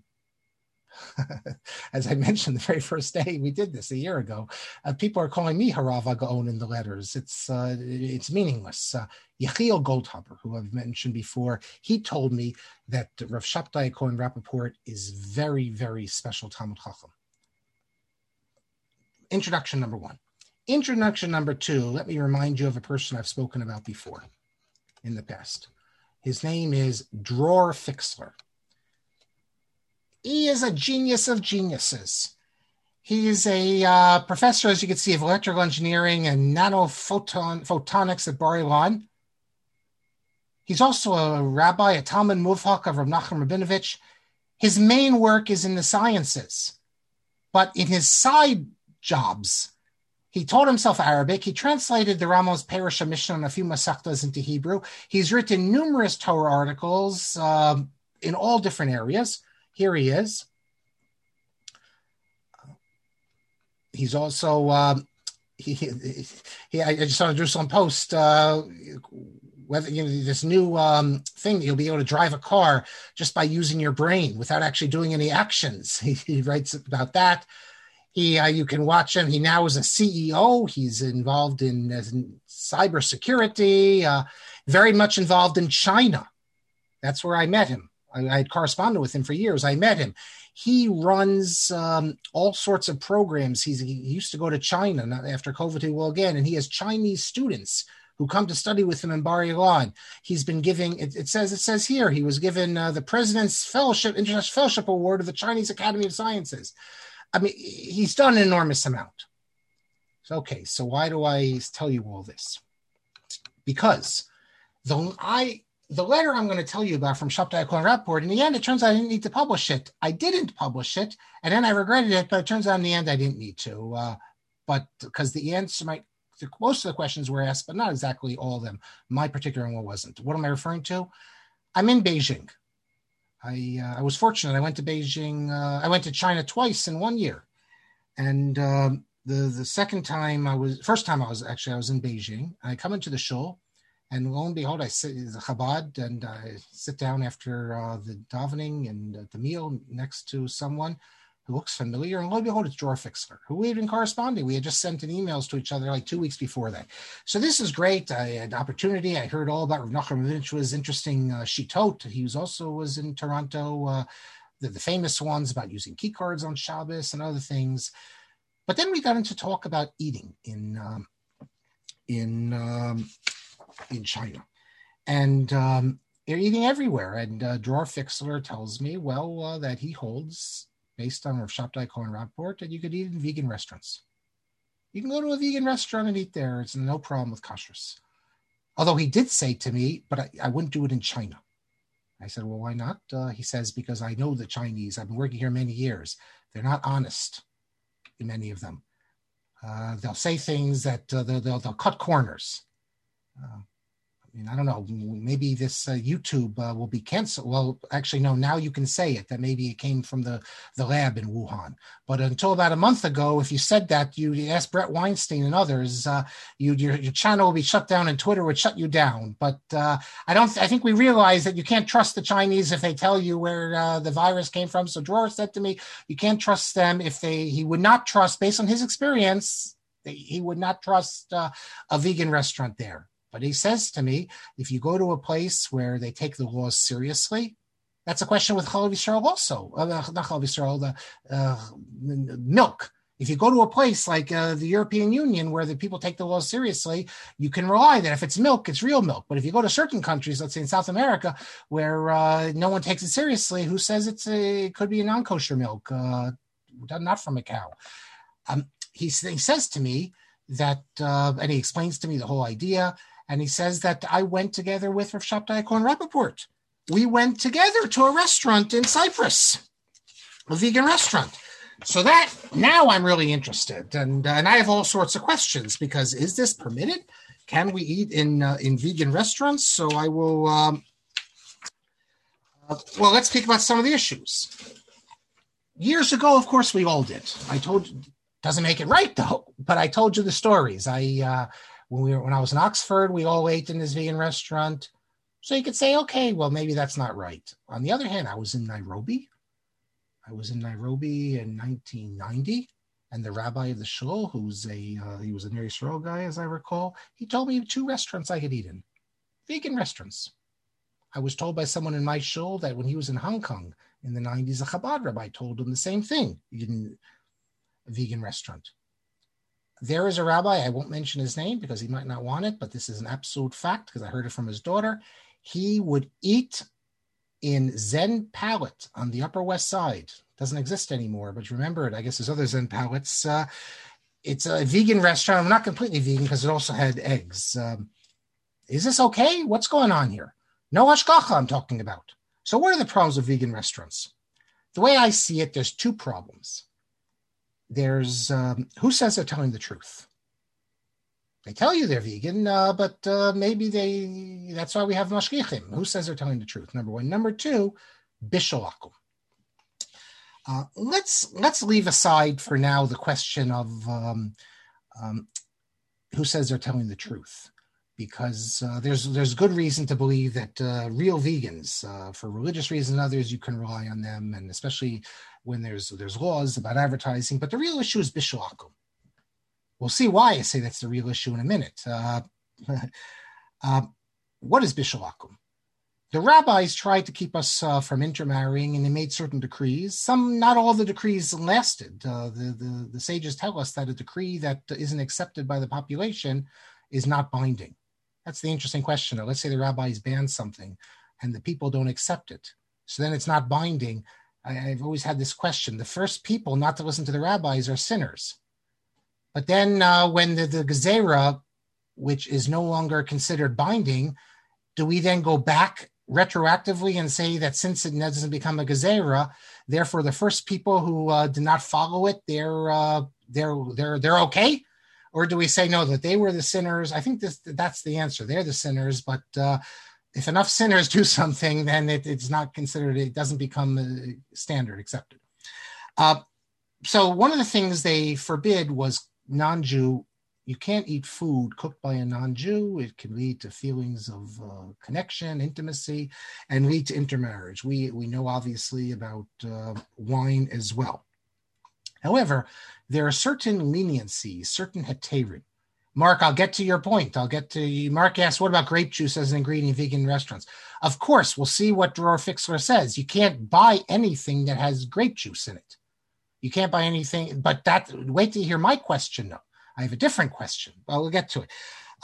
As I mentioned the very first day we did this a year ago, people are calling me Harav Gaon in the letters. It's meaningless. Yechiel Goldhaber, who I've mentioned before, he told me that Rav Shabtai Cohen Rappaport is very, very special Talmud Chacham. Introduction number 1. Introduction number 2, let me remind you of a person I've spoken about before in the past. His name is Dror Fixler. He is a genius of geniuses. He is a professor, as you can see, of electrical engineering and photonics at Bar Ilan. He's also a rabbi, a Talmud Muvhak of Rav Nachum Rabinovich. His main work is in the sciences, but in his side jobs, he taught himself Arabic. He translated the Ramos Perush Mishnah and a few Masechtas into Hebrew. He's written numerous Torah articles in all different areas. Here he is. He's also, I just saw a Jerusalem Post, whether this new thing that you'll be able to drive a car just by using your brain without actually doing any actions. He writes about that. You can watch him. He now is a CEO. He's involved in cybersecurity, very much involved in China. That's where I met him. I had corresponded with him for years. I met him. He runs all sorts of programs. He used to go to China after COVID. He will again, and he has Chinese students who come to study with him in Bar Ilan. He's been giving. It says here he was given the President's Fellowship, International Fellowship Award of the Chinese Academy of Sciences. I mean, he's done an enormous amount. Okay, so why do I tell you all this? Because the letter I'm going to tell you about from Shabtai Cohen Rappaport, in the end, it turns out I didn't need to publish it. I didn't publish it, and then I regretted it, but it turns out in the end I didn't need to. But because the answer most of the questions were asked, but not exactly all of them. My particular one wasn't. What am I referring to? I'm in Beijing. I was fortunate. I went to Beijing. I went to China twice in 1 year. And the first time I was in Beijing. I come into the shul, and lo and behold, I sit in the Chabad, and I sit down after the davening and the meal next to someone who looks familiar. And lo and behold, it's Dror Fixler, who we had been corresponding. We had just sent emails to each other like 2 weeks before that. So this is great. I had opportunity. I heard all about Rav Nachum Rabinovich interesting shitot. He was in Toronto, the famous ones about using key cards on Shabbos and other things. But then we got into talk about eating in China. And they're eating everywhere. And Dror Fixler tells me, that he holds, based on Rav Shabtai Cohen Rappaport, that you could eat in vegan restaurants. You can go to a vegan restaurant and eat there. It's no problem with kashrus. Although he did say to me, but I wouldn't do it in China. I said, well, why not? He says, because I know the Chinese. I've been working here many years. They're not honest, many of them. They'll say things that they'll cut corners. I don't know, maybe this YouTube will be canceled. Well, actually, no, now you can say it, that maybe it came from the lab in Wuhan. But until about a month ago, if you said that, you asked Brett Weinstein and others, your channel will be shut down and Twitter would shut you down. But I think we realize that you can't trust the Chinese if they tell you where the virus came from. So Dror said to me, you can't trust them he would not trust, based on his experience, he would not trust a vegan restaurant there. But he says to me, if you go to a place where they take the laws seriously, that's a question with Chalav Yisrael also. Not Chalav Yisrael, the milk. If you go to a place like the European Union where the people take the laws seriously, you can rely that if it's milk, it's real milk. But if you go to certain countries, let's say in South America, where no one takes it seriously, who says it could be a non-kosher milk, not from a cow? He says to me that, and he explains to me the whole idea, and he says that I went together with Rav Shabtai Cohen Rappaport. We went together to a restaurant in Cyprus, a vegan restaurant. So that now I'm really interested, and I have all sorts of questions because is this permitted? Can we eat in vegan restaurants? So I will. Well, let's speak about some of the issues. Years ago, of course, we all did. I told you, doesn't make it right though, but I told you the stories. When I was in Oxford, we all ate in this vegan restaurant. So you could say, okay, well, maybe that's not right. On the other hand, I was in Nairobi in 1990, and the rabbi of the shul, he was a Ner Yisrael guy, as I recall, he told me 2 restaurants I could eat in, vegan restaurants. I was told by someone in my shul that when he was in Hong Kong in the 90s, a Chabad rabbi told him the same thing, in a vegan restaurant. There is a rabbi, I won't mention his name because he might not want it, but this is an absolute fact because I heard it from his daughter. He would eat in Zen Palette on the Upper West Side. Doesn't exist anymore, but remember it. I guess there's other Zen Palettes. It's a vegan restaurant. I'm not completely vegan because it also had eggs. Is this okay? What's going on here? No hashgacha I'm talking about. So what are the problems with vegan restaurants? The way I see it, there's 2 problems. There's who says they're telling the truth? They tell you they're vegan, but maybe that's why we have mashgichim. Who says they're telling the truth? Number 1. Number 2, bishul akum. Let's leave aside for now the question of who says they're telling the truth, because there's good reason to believe that real vegans, for religious reasons and others, you can rely on them, and especially when there's laws about advertising. But the real issue is bishul akum. We'll see why I say that's the real issue in a minute. What is bishul akum? The rabbis tried to keep us from intermarrying, and they made certain decrees. Not all the decrees lasted. The sages tell us that a decree that isn't accepted by the population is not binding. That's the interesting question. Let's say the rabbis ban something, and the people don't accept it. So then it's not binding. I've always had this question. The first people not to listen to the rabbis are sinners. But then when the gezerah, which is no longer considered binding, do we then go back retroactively and say that since it doesn't become a gezerah, therefore the first people who did not follow it, they're okay? Or do we say no, that they were the sinners? I think that's the answer. They're the sinners, but if enough sinners do something, then it's not considered. It doesn't become standard accepted. So one of the things they forbid was non-Jew. You can't eat food cooked by a non-Jew. It can lead to feelings of connection, intimacy, and lead to intermarriage. We know obviously about wine as well. However, there are certain leniencies, certain heterim. Mark, I'll get to your point. Mark asked, what about grape juice as an ingredient in vegan restaurants? Of course, we'll see what Dror Fixler says. You can't buy anything that has grape juice in it. You can't buy anything, but wait till you hear my question, though. I have a different question, but we'll get to it.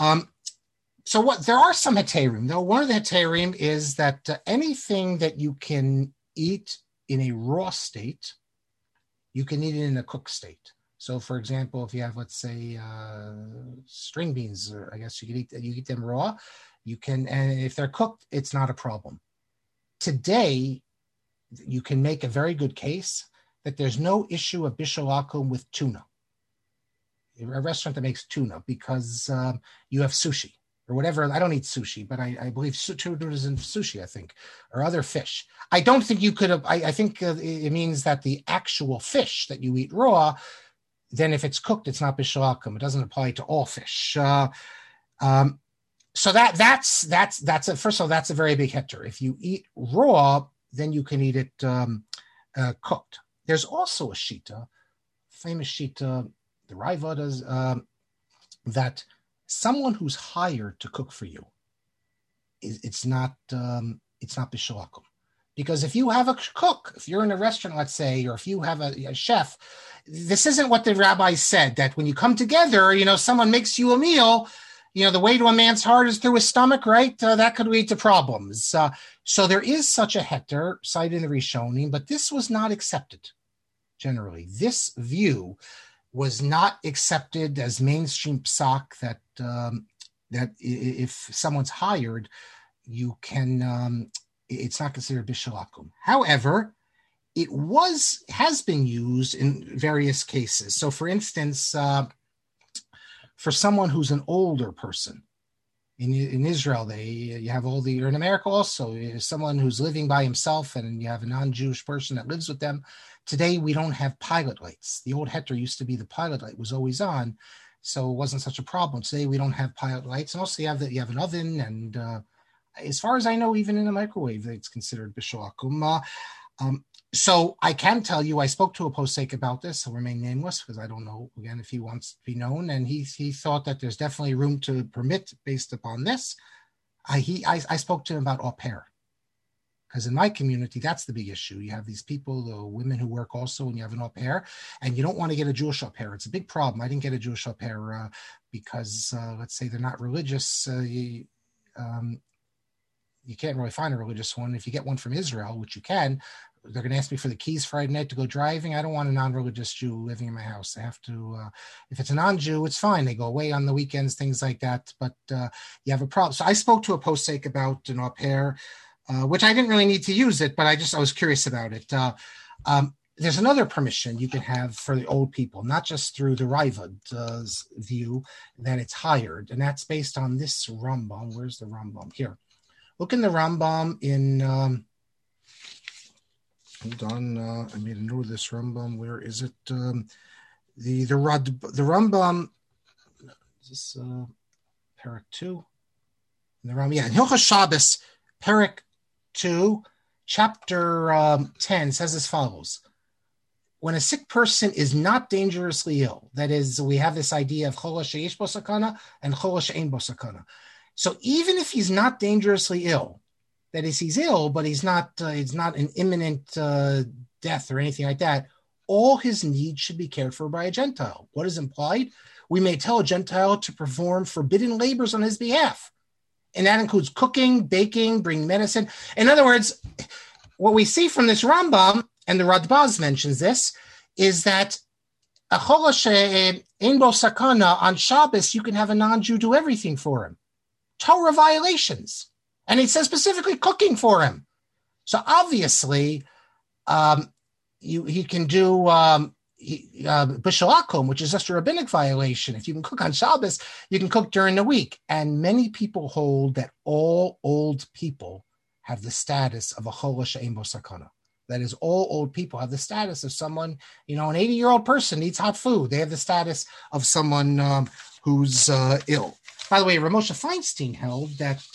So there are some heterim, though. One of the heterim is that anything that you can eat in a raw state, you can eat it in a cooked state. So, for example, if you have, let's say, string beans, I guess you eat them raw. You can, and if they're cooked, it's not a problem. Today, you can make a very good case that there's no issue of bishul akum with tuna, a restaurant that makes tuna, because you have sushi or whatever. I don't eat sushi, but I believe tuna is in sushi, I think, or other fish. I don't think you could have, I think it means that the actual fish that you eat raw, then if it's cooked, it's not bishul akum. It doesn't apply to all fish. So that's first of all, that's a very big heter. If you eat raw, then you can eat it cooked. There's also a shita, famous shita, the Raiva does, that someone who's hired to cook for you, it's not bishul akum. Because if you have a cook, if you're in a restaurant, let's say, or if you have a chef, this isn't what the rabbi said, that when you come together, someone makes you a meal, the way to a man's heart is through his stomach, right? That could lead to problems. So there is such a heter cited in the Rishonim, but this was not accepted generally. This view was not accepted as mainstream psak that if someone's hired, you can... it's not considered bishul akum. However, it has been used in various cases. So, for instance, for someone who's an older person in Israel, you have or in America also, someone who's living by himself, and you have a non-Jewish person that lives with them. Today, we don't have pilot lights. The old heter used to be the pilot light was always on, so it wasn't such a problem. Today, we don't have pilot lights, and also you have an oven and as far as I know, even in a microwave, it's considered bishul akum. So I can tell you, I spoke to a posek about this. He'll remain nameless because I don't know, again, if he wants to be known. And he thought that there's definitely room to permit based upon this. I spoke to him about au pair. Because in my community, that's the big issue. You have these people, the women who work also, and you have an au pair, and you don't want to get a Jewish au pair. It's a big problem. I didn't get a Jewish au pair because, let's say, they're not religious. You can't really find a religious one. If you get one from Israel, which you can, they're going to ask me for the keys Friday night to go driving. I don't want a non-religious Jew living in my house. I have to, if it's a non-Jew, it's fine. They go away on the weekends, things like that. But you have a problem. So I spoke to a posek about an au pair, which I didn't really need to use it, but I was curious about it. There's another permission you can have for the old people, not just through the Ravid's view that it's hired. And that's based on this Rambam. Where's the Rambam? Here. Look in the Rambam in, hold on, I made a note of this Rambam. Where is it? The Rambam, is this Perek 2? In the Rambam, yeah, in Hilchos Shabbos, Perek 2, chapter 10 says as follows. When a sick person is not dangerously ill, that is, we have this idea of chol sheyesh bo sakana and chol she'ein bo sakana. So even if he's not dangerously ill, that is, he's ill, but it's not an imminent death or anything like that, all his needs should be cared for by a Gentile. What is implied? We may tell a Gentile to perform forbidden labors on his behalf. And that includes cooking, baking, bringing medicine. In other words, what we see from this Rambam, and the Radbaz mentions this, is that a chol she'ein bo sakana on Shabbos, you can have a non-Jew do everything for him. Torah violations. And it says specifically cooking for him. So obviously, he can do bishul akum, which is just a rabbinic violation. If you can cook on Shabbos, you can cook during the week. And many people hold that all old people have the status of a chol she'ein bo sakana. That is, all old people have the status of someone, an 80-year-old person needs hot food. They have the status of someone who's ill. By the way, Ramosha Feinstein held that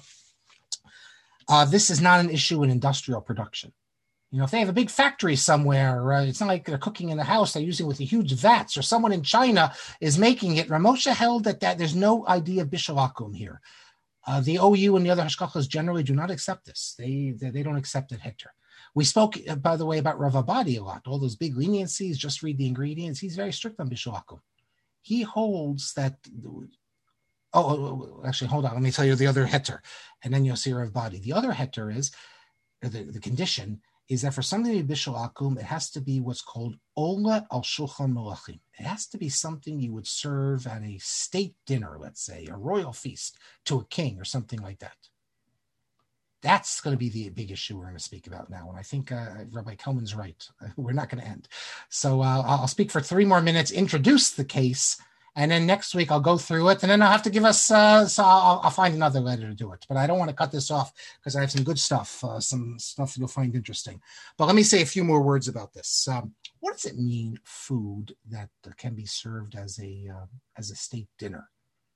this is not an issue in industrial production. If they have a big factory somewhere, it's not like they're cooking in the house, they're using with the huge vats, or someone in China is making it. Ramosha held that there's no idea of bishul akum here. The OU and the other hashkachas generally do not accept this. They don't accept it heter. We spoke, by the way, about Rav Abadi a lot. All those big leniencies, just read the ingredients. He's very strict on bishul akum. He holds that... actually, hold on. Let me tell you the other heter, and then you'll see Rav Abadi. The other heter is, the condition is that for something to be bishul akum, it has to be what's called ola al shulchan melachim. It has to be something you would serve at a state dinner, let's say, a royal feast to a king or something like that. That's going to be the big issue we're going to speak about now. And I think Rabbi Kelman's right. We're not going to end. So I'll speak for 3 more minutes, introduce the case, and then next week I'll go through it, and then I'll have to give us, so I'll find another letter to do it. But I don't want to cut this off because I have some good stuff, some stuff you'll find interesting. But let me say a few more words about this. What does it mean, food that can be served as a state dinner?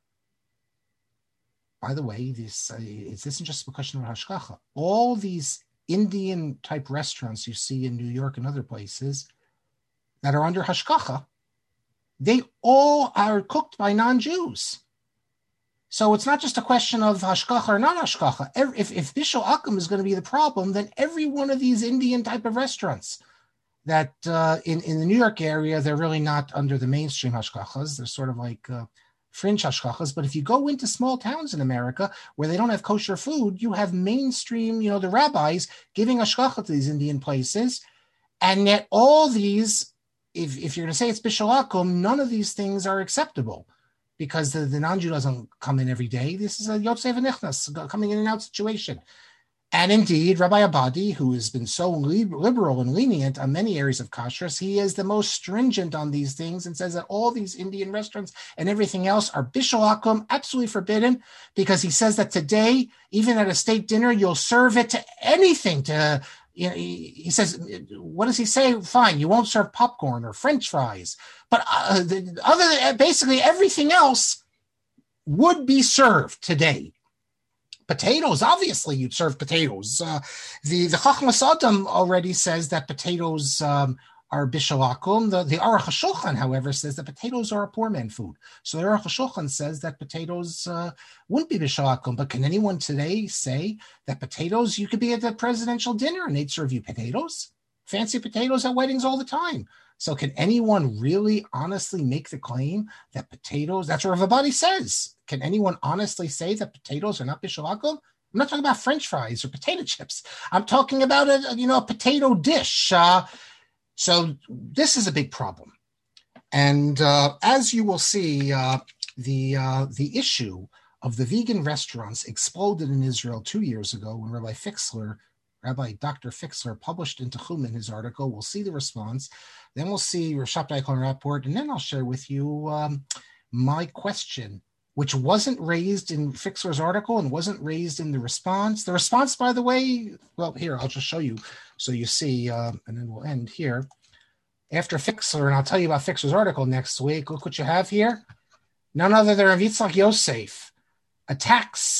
By the way, this isn't just a question of hashkacha. All these Indian-type restaurants you see in New York and other places that are under hashkacha, they all are cooked by non-Jews. So it's not just a question of hashkacha or not hashkacha. If Bishul Akum is going to be the problem, then every one of these Indian type of restaurants that in the New York area, they're really not under the mainstream hashkachas. They're sort of like fringe hashkachas. But if you go into small towns in America where they don't have kosher food, you have mainstream, the rabbis giving hashkacha to these Indian places. And yet all these, if you're going to say it's Bishul Akum, none of these things are acceptable, because the non-Jew doesn't come in every day. This is a Yotzei V'Nichnas, coming in and out situation. And indeed, Rabbi Abadi, who has been so liberal and lenient on many areas of kashrus, he is the most stringent on these things and says that all these Indian restaurants and everything else are Bishul Akum, absolutely forbidden, because he says that today, even at a state dinner, you'll serve it to anything. He says, what does he say? Fine, you won't serve popcorn or French fries. But basically everything else would be served today. Potatoes, obviously, you'd serve potatoes. The Chachmas Adam already says that potatoes are Bishul Akum. The Aruch HaShulchan, however, says that potatoes are a poor man food. So the Aruch HaShulchan says that potatoes wouldn't be Bishul Akum. But can anyone today say that potatoes, you could be at the presidential dinner and they'd serve you potatoes? Fancy potatoes at weddings all the time. So can anyone really honestly make the claim that potatoes, that's what Rav Abadi says. Can anyone honestly say that potatoes are not Bishul Akum? I'm not talking about French fries or potato chips. I'm talking about a potato dish. So this is a big problem. And as you will see, the issue of the vegan restaurants exploded in Israel 2 years ago when Rabbi Dr. Fixler published in Techumen his article. We'll see the response. Then we'll see Rav Shabtai Cohen Rapport, and then I'll share with you my question, which wasn't raised in Fixler's article and wasn't raised in the response. The response, by the way, well, here, I'll just show you so you see, and then we'll end here. After Fixler, and I'll tell you about Fixler's article next week, look what you have here. None other than Rav Yitzchak Yosef attacks,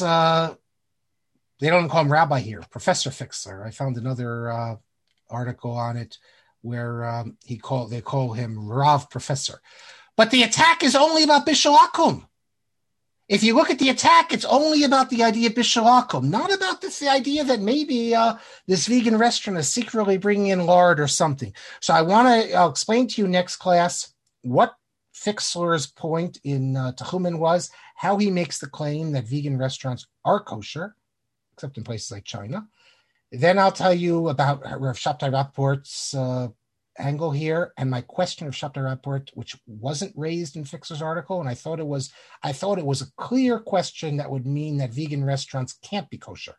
they don't call him rabbi here, Professor Fixler. I found another article on it where they call him Rav Professor. But the attack is only about Bishul Akum. If you look at the attack, it's only about the idea of Bishul Akum, not about the idea that maybe this vegan restaurant is secretly bringing in lard or something. So I'll explain to you next class what Fixler's point in Techumen was, how he makes the claim that vegan restaurants are kosher, except in places like China. Then I'll tell you about Rav Shabtai Rapport's angle here, and my question of Shabtai Rapport, which wasn't raised in Fixler's article, and I thought it was a clear question that would mean that vegan restaurants can't be kosher.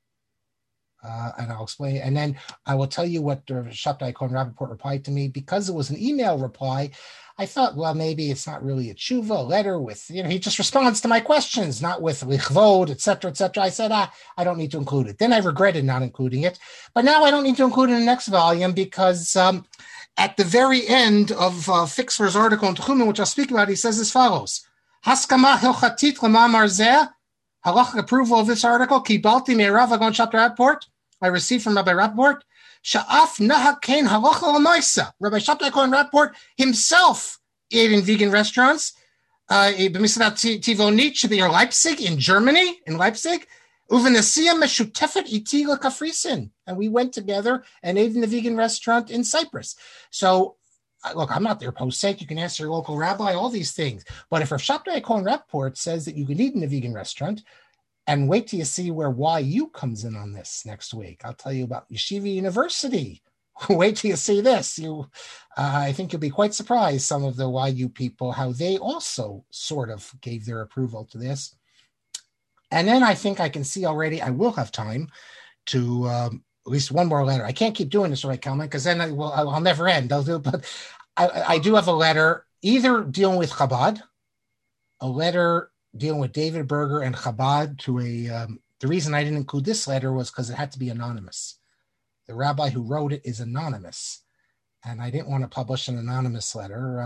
And I'll explain, and then I will tell you what Shabtai Cohen Rapport replied to me. Because it was an email reply, I thought, well, maybe it's not really a tshuva, a letter with, he just responds to my questions, not with lichvod, et cetera, et cetera. I said, I don't need to include it. Then I regretted not including it. But now I don't need to include it in the next volume because at the very end of Fixler's article in Techumen, which I'll speak about, he says as follows. Haskama hilchatit lemamar zeh, halachic approval of this article, kibalti me'Rav Agon Shabtai Rapport, I received from Rabbi Rapport, Sha'af Nahaken Halacha L'Maisa. Rabbi Shabtai Cohen Rapport himself ate in vegan restaurants. B'Misnat Tivonit should be in Leipzig, in Germany, in Leipzig. Uvenesia Meshutefet Iti L'Kafrisin. And we went together and ate in the vegan restaurant in Cyprus. So, look, I'm not their posek. You can ask your local rabbi, all these things. But if Rav Shabtai Cohen Rapport says that you can eat in a vegan restaurant, and wait till you see where YU comes in on this next week. I'll tell you about Yeshiva University. Wait till you see this. I think you'll be quite surprised, some of the YU people, how they also sort of gave their approval to this. And then I think I can see already I will have time to at least one more letter. I can't keep doing this, right, Kalman, because then I'll never end. But I do have a letter, either dealing with Chabad, a letter dealing with David Berger and Chabad to the reason I didn't include this letter was because it had to be anonymous. The rabbi who wrote it is anonymous, and I didn't want to publish an anonymous letter.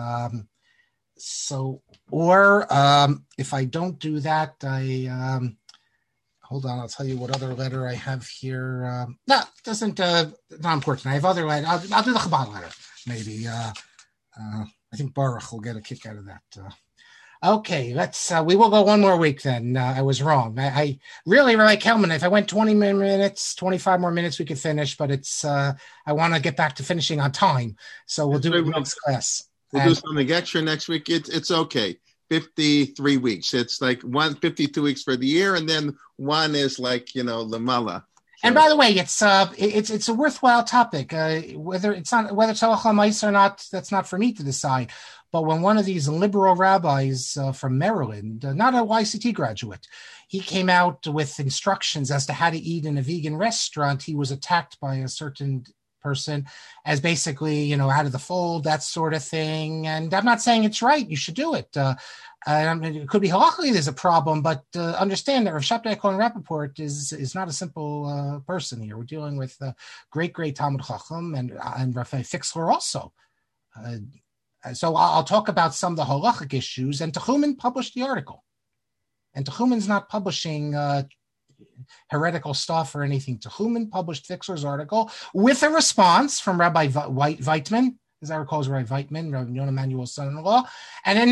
If I don't do that, hold on, I'll tell you what other letter I have here. No, it doesn't, not important. I have other letters. I'll do the Chabad letter, maybe. I think Baruch will get a kick out of that. Okay, let's. We will go one more week then. I was wrong. I really like Kelman. If I went 20 minutes, 25 more minutes, we could finish. But it's. I want to get back to finishing on time, so we'll do it next class.
We'll do something extra next week. It's okay. 53 weeks. It's like 52 weeks for the year, and then one is like Lamala.
And by the way, it's a worthwhile topic. Whether it's halacha l'maaseh or not, that's not for me to decide. But when one of these liberal rabbis from Maryland, not a YCT graduate, he came out with instructions as to how to eat in a vegan restaurant, he was attacked by a certain person as basically, out of the fold, that sort of thing. And I'm not saying it's right. You should do it. It could be halachically there's a problem, but understand that Rav Shabtai Cohen Rappaport is not a simple person here. We're dealing with great Talmud Chacham and Rafael Fixler also. So I'll talk about some of the halachic issues. And Techumen published the article. And Techumen's not publishing heretical stuff or anything. Techumen published Fixler's article with a response from Rabbi Weitman, as I recall, is Rabbi Weitman, Rabbi Yonah Emanuel's son-in-law. And then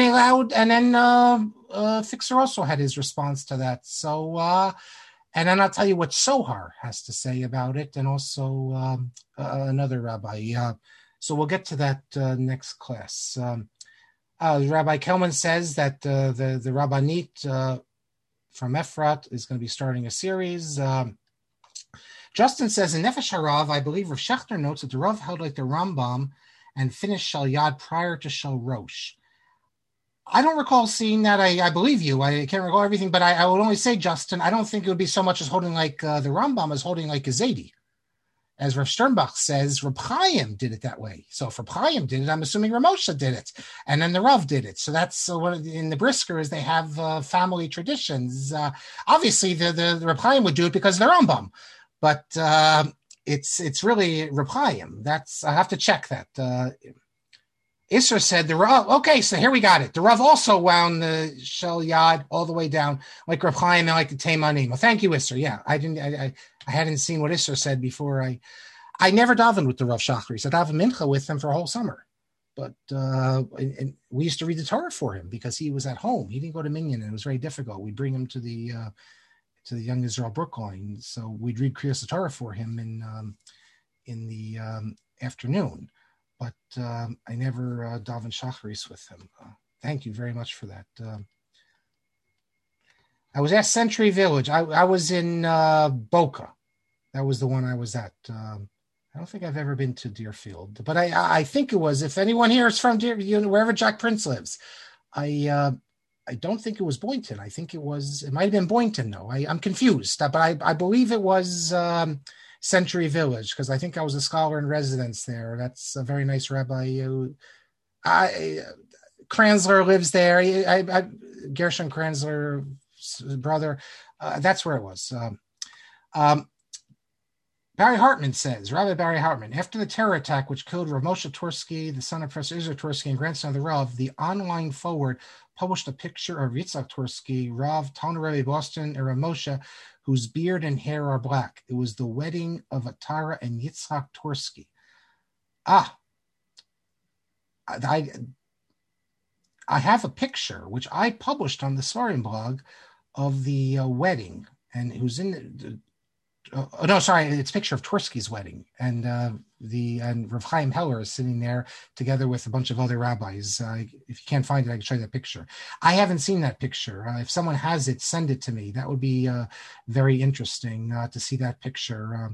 Fixler also had his response to that. So, and then I'll tell you what Sohar has to say about it, and also another rabbi. So we'll get to that next class. Rabbi Kelman says that the Rabbanit from Efrat is going to be starting a series. Justin says, in Nefesh HaRav, I believe Rav Shechter notes that the Rav held like the Rambam and finished Shal Yad prior to Shal Rosh. I don't recall seeing that. I believe you. I can't recall everything, but I would only say, Justin, I don't think it would be so much as holding like the Rambam as holding like a Zaidi. As Rav Sternbach says, Reb Chaim did it that way. So if Reb Chaim did it, I'm assuming Rav Moshe did it. And then the Rav did it. So that's in the Briskers, they have family traditions. Obviously, the Reb Chaim would do it because of the Rambam. But it's really Reb Chaim. I have to check that. Isser said the Rav. Okay, so here we got it. The Rav also wound the Shel Yad all the way down, like Reb Chaim and like the Teimanim. Well, thank you, Isser. Yeah, I hadn't seen what Isser said before. I never davened with the Rav Shachris. I davened mincha with him for a whole summer. But and we used to read the Torah for him because he was at home. He didn't go to Minyan, and it was very difficult. We'd bring him to the Young Israel Brookline, so we'd read Kriyas Torah for him in the afternoon. But I never davened Shachris with him. Thank you very much for that. I was at Century Village. I was in Boca. That was the one I was at. I don't think I've ever been to Deerfield, but I think it was. If anyone here is from Deerfield, wherever Jack Prince lives, I don't think it was Boynton. I think it might have been Boynton, though. I'm confused, but I believe it was Century Village, because I think I was a scholar in residence there. That's a very nice rabbi. Kranzler lives there. Gershon Kranzler's brother. That's where it was. Barry Hartman says, Rabbi Barry Hartman, after the terror attack which killed Rav Moshe Tursky, the son of Professor Israel Tursky and grandson of the Rav, the online forward published a picture of Yitzhak Tursky, Rav, Talmud Rebbe Boston, and Rav Moshe, whose beard and hair are black. It was the wedding of Atara and Yitzhak Tursky. I have a picture, which I published on the Svarim blog, of the wedding, and it was in it's a picture of Tursky's wedding, and Rav Chaim Heller is sitting there together with a bunch of other rabbis. If you can't find it, I can show you that picture. I haven't seen that picture. If someone has it, send it to me. That would be very interesting to see that picture.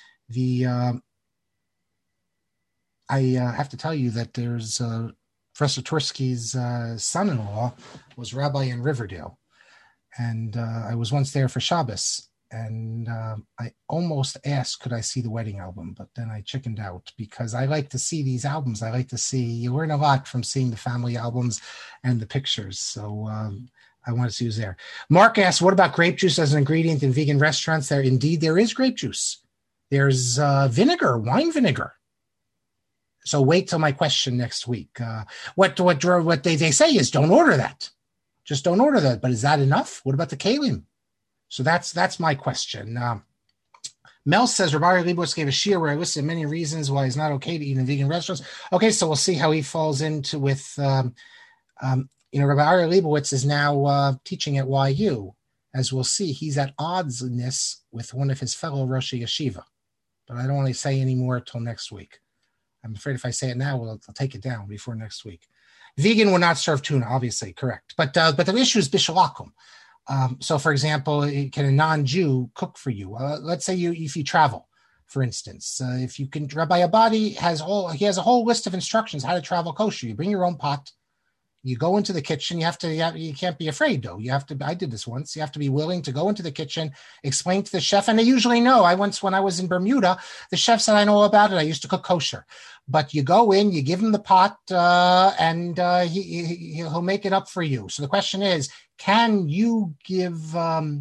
I have to tell you that there's Professor Tursky's son-in-law was rabbi in Riverdale, and I was once there for Shabbos. And I almost asked, could I see the wedding album? But then I chickened out because I like to see these albums. You learn a lot from seeing the family albums and the pictures. So I want to see who's there. Mark asked, what about grape juice as an ingredient in vegan restaurants? Indeed, there is grape juice. There's vinegar, wine vinegar. So wait till my question next week. What they say is don't order that. Just don't order that. But is that enough? What about the kalim? So that's my question. Mel says, Rabbi Libos gave a shiur where I listed many reasons why it's not okay to eat in vegan restaurants. Okay, so we'll see how he falls into with, Rabbi Ari Leibowitz is now teaching at YU. As we'll see, he's at oddsness with one of his fellow Rosh Yeshiva. But I don't want to say any more till next week. I'm afraid if I say it now, I'll take it down before next week. Vegan will not serve tuna, obviously, correct. But the issue is bishul akum. So, for example, can a non-Jew cook for you? Let's say if you travel, for instance. If you can, Rabbi Abadi he has a whole list of instructions how to travel kosher. You bring your own pot. You go into the kitchen. You can't be afraid though. I did this once. You have to be willing to go into the kitchen, explain to the chef. And they usually know. When I was in Bermuda, the chef said, I know about it. I used to cook kosher, but you go in, you give him the pot, and he'll make it up for you. So the question is, can you give, look,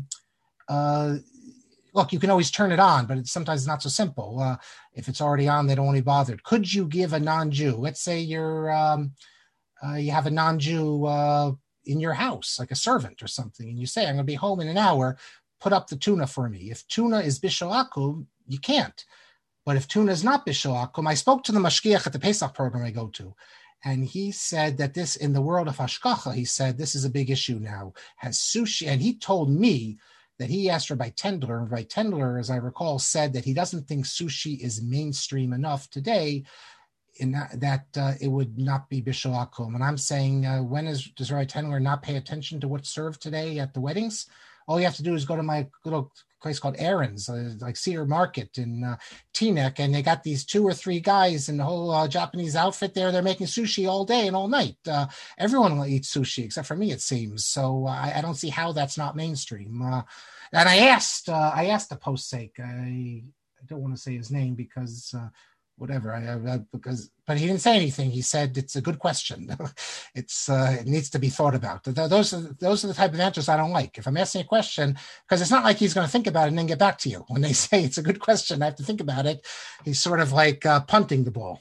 you can always turn it on, but sometimes it's not so simple. If it's already on, they don't want to be bothered. Could you give a non-Jew, let's say you have a non-Jew in your house, like a servant or something, and you say, I'm going to be home in an hour, put up the tuna for me. If tuna is bishul akum, you can't. But if tuna is not bishul akum, I spoke to the mashgiach at the Pesach program I go to, and he said that this, in the world of hashgacha, he said this is a big issue now. Has sushi, and he told me that he asked Rabbi Tendler, and Rabbi Tendler, as I recall, said that he doesn't think sushi is mainstream enough today, in that it would not be bishul akum. And I'm saying, does Rabbi Tendler not pay attention to what's served today at the weddings? All you have to do is go to my little place called Aaron's, like Cedar Market in Teaneck, and they got these 2 or 3 guys in the whole Japanese outfit there. They're making sushi all day and all night. Everyone will eat sushi except for me, it seems. So I don't see how that's not mainstream. And I asked the postsec. I don't want to say his name because whatever. But he didn't say anything. He said it's a good question. It needs to be thought about. Those are the type of answers I don't like. If I'm asking a question, because it's not like he's going to think about it and then get back to you. When they say it's a good question, I have to think about it. He's sort of like punting the ball.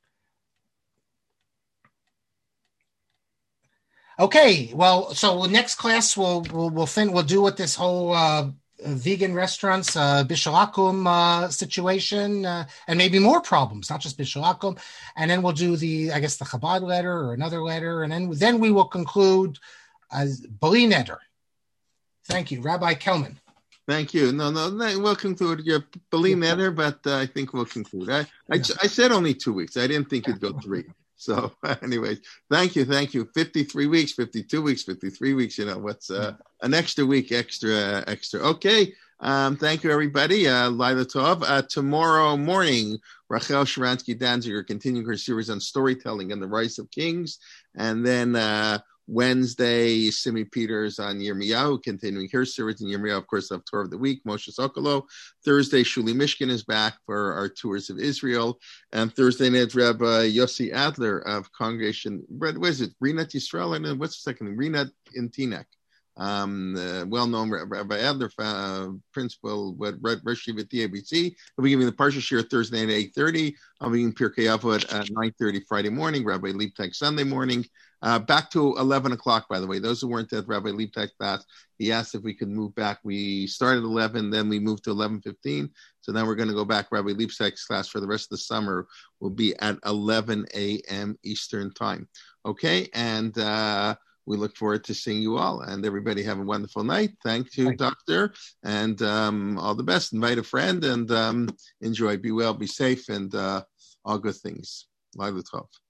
Okay, well, so next class we'll do with this whole vegan restaurants, bishul akum situation, and maybe more problems, not just bishul akum. And then we'll do the Chabad letter or another letter, and then we will conclude as Bali Neder. Thank you, Rabbi Kelman.
Thank you. No, we'll conclude your Bali Neder, but I think we'll conclude. I said only 2 weeks. I didn't think it'd go 3. So anyways, thank you. 53 weeks, 52 weeks, 53 weeks, what's an extra week, extra. Okay. Thank you, everybody. Laila Tov. Tomorrow morning, Rachel Sharansky-Danziger continuing her series on storytelling and the rise of kings. And then Wednesday, Simi Peters on Yirmiyahu, continuing her series in Yirmiyahu, of course, of Torah of the Week, Moshe Sokolow. Thursday, Shuli Mishkin is back for our tours of Israel. And Thursday night, Rabbi Yossi Adler of Congregation, what is it, Rinat Yisrael? And what's the second? Rinat in Teaneck. Well-known Rabbi Adler, principal with Rosh Yeshiva ABC. I'll be giving the Parsha Shir Thursday at 8:30. I'll be giving Pirkei Avot at 9:30 Friday morning, Rabbi Liebtag Sunday morning. Back to 11 o'clock, by the way. Those who weren't at Rabbi Liebtag's class, he asked if we could move back. We started 11, then we moved to 11:15. So now we're going to go back. Rabbi Liebtag's class for the rest of the summer will be at 11 a.m. Eastern time. Okay, and we look forward to seeing you all. And everybody have a wonderful night. Thank you, Doctor. And all the best. Invite a friend and enjoy. Be well, be safe, and all good things. Laila Tov.